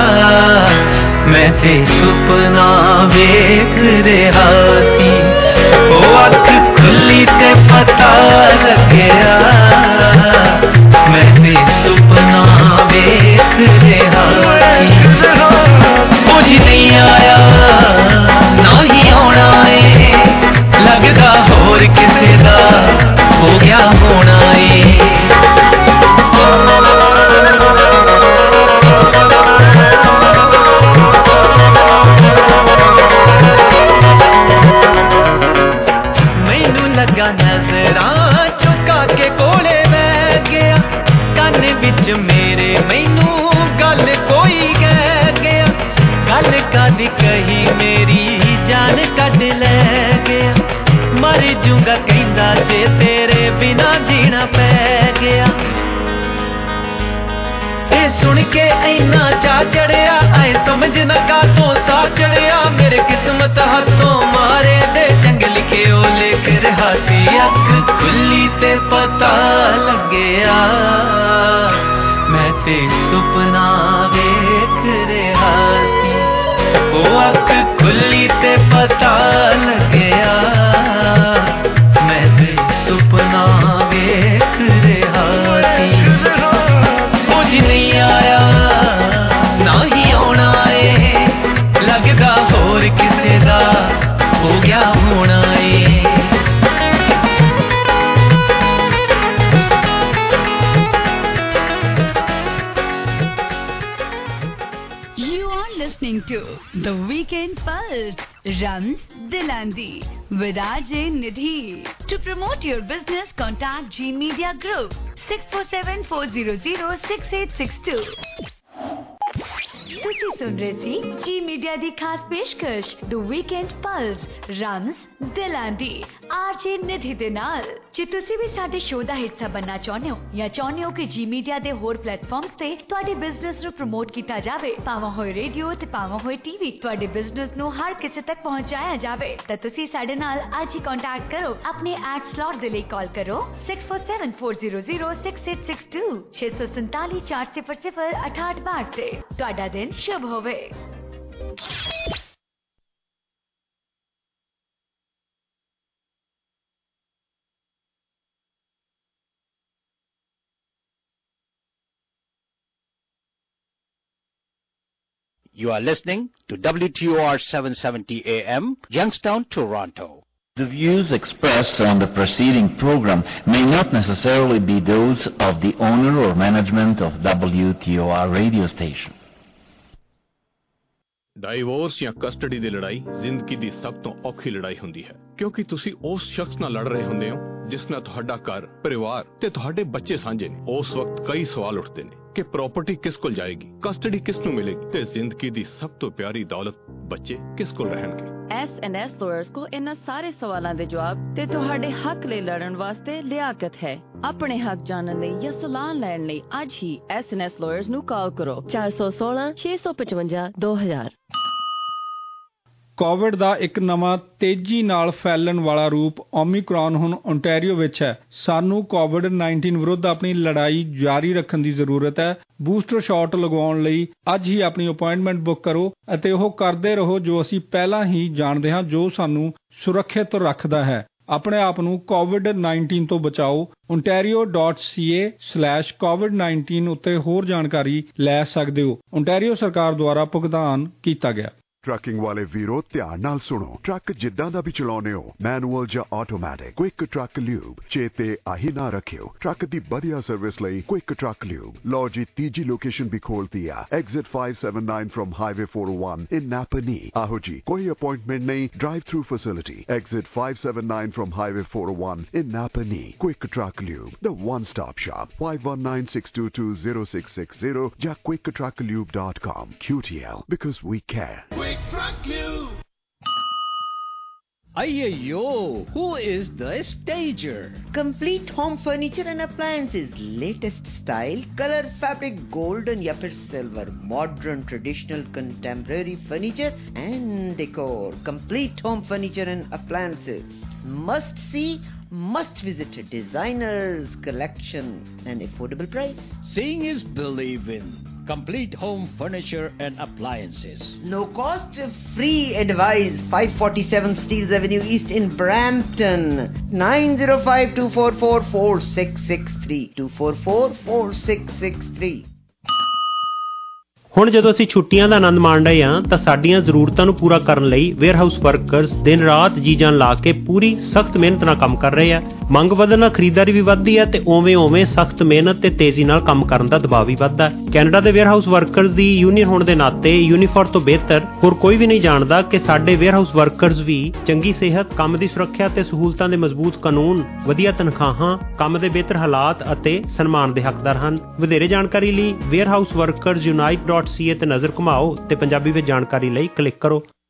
मैं ते सुपना वेख रहा सी। ओ अख खुली ते पता लग्या मैं ते सुपना वेख रहा सी। कुछ नहीं आया ना ही आना है, लगदा होर किसे दा हो गया होना है। धोखा दी कही मेरी जान कट ले गया मर जूंगा कहंदा जे तेरे बिना जीना पै गया ए सुन के इन्ना चा चढ़िया ऐ समझ ना का तो सा चढ़िया मेरे किस्मत हाथों मारे दे चंग लिखे ओ लिख रहा सी अख खुली ते पता लग्या मैं ते सुपना वेख रहा सी ओ अख खुली ते पता लग्या मैं ते सुपना वेख रहा सी कुछ नहीं आया ना ही आना है लगदा होर किसे दा हो गया होना है To The Weekend Pulse, Rams Dilandi with R J Nidhi. To promote your business, contact G Media Group six four seven, four zero zero, six eight six two. ਤੁਸੀਂ ਸੁਣ ਰਹੇ ਸੀ ਜੀ ਮੀਡੀਆ ਦੀ ਖਾਸ ਪੇਸ਼ਕਸ਼ The Weekend Pulse, Rams Dilandi, R J Nidhi ਦੇ ਨਾਲ। ਜੇ ਤੁਸੀਂ ਵੀ ਸਾਡੇ ਸ਼ੋਅ ਦਾ ਹਿੱਸਾ ਬਣਨਾ ਚਾਹੁੰਦੇ ਹੋ ਜਾਂ ਚਾਹੁੰਦੇ ਹੋ ਕਿ ਜੀ ਮੀਡੀਆ ਦੇ ਹੋਰ ਪਲੇਟਫਾਰਮਸ ਤੇ ਤੁਹਾਡੇ ਬਿਜ਼ਨਸ ਨੂੰ ਪ੍ਰਮੋਟ ਕੀਤਾ ਜਾਵੇ, ਭਾਵੇਂ ਹੋਏ ਰੇਡੀਓ ਤੇ ਭਾਵੇਂ ਹੋਏ ਟੀਵੀ, ਤੁਹਾਡੇ ਬਿਜ਼ਨਸ ਨੂੰ ਹਰ ਕਿਸੇ ਤੱਕ ਪਹੁੰਚਾਇਆ ਜਾਵੇ, ਤਾਂ ਤੁਸੀਂ ਸਾਡੇ ਨਾਲ ਅੱਜ ਹੀ ਕੰਟੈਕਟ ਕਰੋ। ਆਪਣੇ ਐਡ ਸਲੌਟ ਦੇ ਲਈ ਕਾਲ ਕਰੋ six four seven, four zero zero, six eight six two ਛੇ ਸੌ ਸੰਤਾਲੀ ਚਾਰ ਸਿਫਰ ਸਿਫਰ ਅਠਾਹਠ ਬਾਹਠ ਤੇ। ਤੁਹਾਡਾ ਦਿਨ शुभ होवे। You are listening to W T O R seven seventy A M, Youngstown, Toronto. The views expressed on the preceding program may not necessarily be those of the owner or management of W T O R radio station. Divorce ਜਾਂ custody ਦੀ ਲੜਾਈ ਜ਼ਿੰਦਗੀ ਦੀ ਸਭ ਤੋਂ ਔਖੀ ਲੜਾਈ ਹੁੰਦੀ ਹੈ ਕਿਉਂਕਿ ਤੁਸੀਂ ਉਸ ਸ਼ਖਸ ਨਾਲ ਲੜ ਰਹੇ ਹੁੰਦੇ ਹੋ ਜਿਸ ਨਾਲ ਤੁਹਾਡਾ ਘਰ, ਪਰਿਵਾਰ ਤੇ ਤੁਹਾਡੇ ਬੱਚੇ ਸਾਂਝੇ ਨੇ। ਉਸ ਵਕਤ ਕਈ ਸਵਾਲ ਉੱਠਦੇ ਨੇ ਕਿ ਪ੍ਰਾਪਰਟੀ ਕਿਸ ਕੋਲ ਜਾਏਗੀ, ਕਸਟਡੀ ਕਿਸ ਨੂੰ ਮਿਲੇਗੀ ਤੇ ਜ਼ਿੰਦਗੀ ਦੀ ਸਭ ਤੋਂ ਪਿਆਰੀ ਦੌਲਤ ਬੱਚੇ ਕਿਸ ਕੋਲ ਰਹਿਣਗੇ। ਐਸ ਐਂਡ ਐਸ ਲਾਇਰਸ ਕੋ ਇਹਨਾਂ ਸਾਰੇ ਸਵਾਲਾਂ ਦੇ ਜਵਾਬ ਤੇ ਤੁਹਾਡੇ ਹੱਕ ਲਈ ਲੜਨ ਵਾਸਤੇ ਲਿਆਕਤ ਹੈ। ਆਪਣੇ ਹੱਕ ਜਾਣਨ ਲਈ ਜਾਂ ਸਲਾਹ ਲੈਣ ਲਈ ਅੱਜ ਹੀ ਐਸ ਐਂਡ ਐਸ ਲਾਇਰਸ ਨੂੰ ਕਾਲ ਕਰੋ ਚਾਰ ਸੌ ਸੋਲਾਂ ਛੇ ਸੌ ਪਚਵੰਜਾ ਦੋ ਹਜ਼ਾਰ। ਕੋਵਿਡ ਦਾ ਇੱਕ ਨਵਾਂ ਤੇਜ਼ੀ ਨਾਲ ਫੈਲਣ ਵਾਲਾ ਰੂਪ ਓਮਿਕਰੌਨ ਹੁਣ ਓਨਟਾਰੀਓ ਵਿੱਚ ਹੈ। ਸਾਨੂੰ ਕੋਵਿਡ ਉੱਨੀ ਵਿਰੁੱਧ ਆਪਣੀ ਲੜਾਈ ਜਾਰੀ ਰੱਖਣ ਦੀ ਜ਼ਰੂਰਤ ਹੈ। ਬੂਸਟਰ ਸ਼ਾਟ ਲਗਵਾਉਣ ਲਈ ਅੱਜ ਹੀ ਆਪਣੀ ਅਪਾਇੰਟਮੈਂਟ ਬੁੱਕ ਕਰੋ ਅਤੇ ਉਹ ਕਰਦੇ ਰਹੋ ਜੋ ਅਸੀਂ ਪਹਿਲਾਂ ਹੀ ਜਾਣਦੇ ਹਾਂ, ਜੋ ਸਾਨੂੰ ਸੁਰੱਖਿਅਤ ਰੱਖਦਾ ਹੈ। ਆਪਣੇ ਆਪ ਨੂੰ ਕੋਵਿਡ ਉੱਨੀ ਤੋਂ ਬਚਾਓ। ontario dot c a slash covid nineteen ਉੱਤੇ ਹੋਰ ਜਾਣਕਾਰੀ ਲੈ ਸਕਦੇ ਹੋ। ਓਨਟਾਰੀਓ ਸਰਕਾਰ ਦੁਆਰਾ ਭੁਗਤਾਨ ਕੀਤਾ ਗਿਆ। ਟਰੱਕਿੰਗ ਵਾਲੇ ਵੀਰੋ ਧਿਆਨ ਨਾਲ ਸੁਣੋ। ਟਰੱਕ ਜਿੱਦਾਂ ਦਾ ਵੀ ਚਲਾਉਣੇ ਹੋ, ਮੈਨੂਅਲ ਜਾਂ ਆਟੋਮੈਟਿਕ, ਕੁਇਕ ਟਰੱਕ ਲਿਊਬ ਚੇਤੇ ਆਹੀ ਨਾ ਰੱਖਿਓ। ਟਰੱਕ ਦੀ ਵਧੀਆ ਸਰਵਿਸ ਲਈ ਕੁਇਕ ਟਰੱਕ ਲਿਊਬ। ਲਓ ਜੀ ਤੀਜੀ ਲੋਕੇਸ਼ਨ ਵੀ ਖੋਲਤੀ ਆ, exit five seventy-nine from highway four oh one in Napanee. ਆਹੋ ਜੀ, ਕੋਈ ਅਪਾਇੰਟਮੈਂਟ ਨਹੀਂ, drive through facility. Exit five seventy-nine from highway four oh one in Napanee. Quick truck lube, the one stop shop. five one nine, six two two, zero six six zero ਜਾਂ quick truck lube dot com। Q T L, because we care. Ayyo, who is the stager? Complete home furniture and appliances, latest style, color, fabric, golden या फिर silver, modern, traditional, contemporary furniture and decor. Complete home furniture and appliances. Must see, must visit designers collection and affordable price. Seeing is believing. Complete home furniture and appliances. No cost, free advice. five forty-seven Steeles Avenue East in Brampton. nine zero five, two four four, four six six three. two four four, four six six three. ਹੁਣ ਜਦੋਂ ਅਸੀਂ ਛੁੱਟੀਆਂ ਦਾ ਆਨੰਦ ਮਾਣ ਰਹੇ ਹਾਂ ਤਾਂ ਸਾਡੀਆਂ ਜ਼ਰੂਰਤਾਂ ਨੂੰ ਪੂਰਾ ਕਰਨ ਲਈ ਵੇਅਰਹਾਊਸ ਵਰਕਰਸ ਦਿਨ ਰਾਤ ਜੀ ਜਾਨ ਲਾ ਕੇ ਪੂਰੀ ਸਖਤ ਮਿਹਨਤ ਨਾਲ ਕੰਮ ਕਰ ਰਹੇ ਆ। ਮੰਗ ਵਧਣ ਨਾਲ ਖਰੀਦਦਾਰੀ ਵੀ ਵੱਧਦੀ ਹੈ ਤੇ ਉਵੇਂ ਉਵੇਂ ਸਖਤ ਮਿਹਨਤ ਤੇ ਤੇਜ਼ੀ ਨਾਲ ਕੰਮ ਕਰਨ ਦਾ ਦਬਾਅ ਵੀ ਵੱਧਦਾ ਹੈ। ਕੈਨੇਡਾ ਦੇ ਵੇਅਰਹਾਊਸ ਵਰਕਰਸ ਦੀ ਯੂਨੀਅਨ ਹੋਣ ਦੇ ਨਾਤੇ ਯੂਨੀਫੋਰ ਤੋਂ ਬਿਹਤਰ ਹੋਰ ਕੋਈ ਵੀ ਨਹੀਂ ਜਾਣਦਾ ਕਿ ਸਾਡੇ ਵੇਅਰਹਾਊਸ ਵਰਕਰਸ ਵੀ ਚੰਗੀ ਸਿਹਤ, ਕੰਮ ਦੀ ਸੁਰੱਖਿਆ ਤੇ ਸਹੂਲਤਾਂ ਦੇ ਮਜ਼ਬੂਤ ਕਾਨੂੰਨ, ਵਧੀਆ ਤਨਖਾਹਾਂ, ਕੰਮ ਦੇ ਬਿਹਤਰ ਹਾਲਾਤ ਅਤੇ ਸਨਮਾਨ ਦੇ ਹੱਕਦਾਰ ਹਨ। ਵਧੇਰੇ ਜਾਣਕਾਰੀ ਲਈ warehouse workers unite dot C A ਤੇ ਨਜ਼ਰ ਘੁਮਾਓ ਤੇ ਪੰਜਾਬੀ ਵਿੱਚ ਜਾਣਕਾਰੀ ਲਈ ਕਲਿੱਕ ਕਰੋ।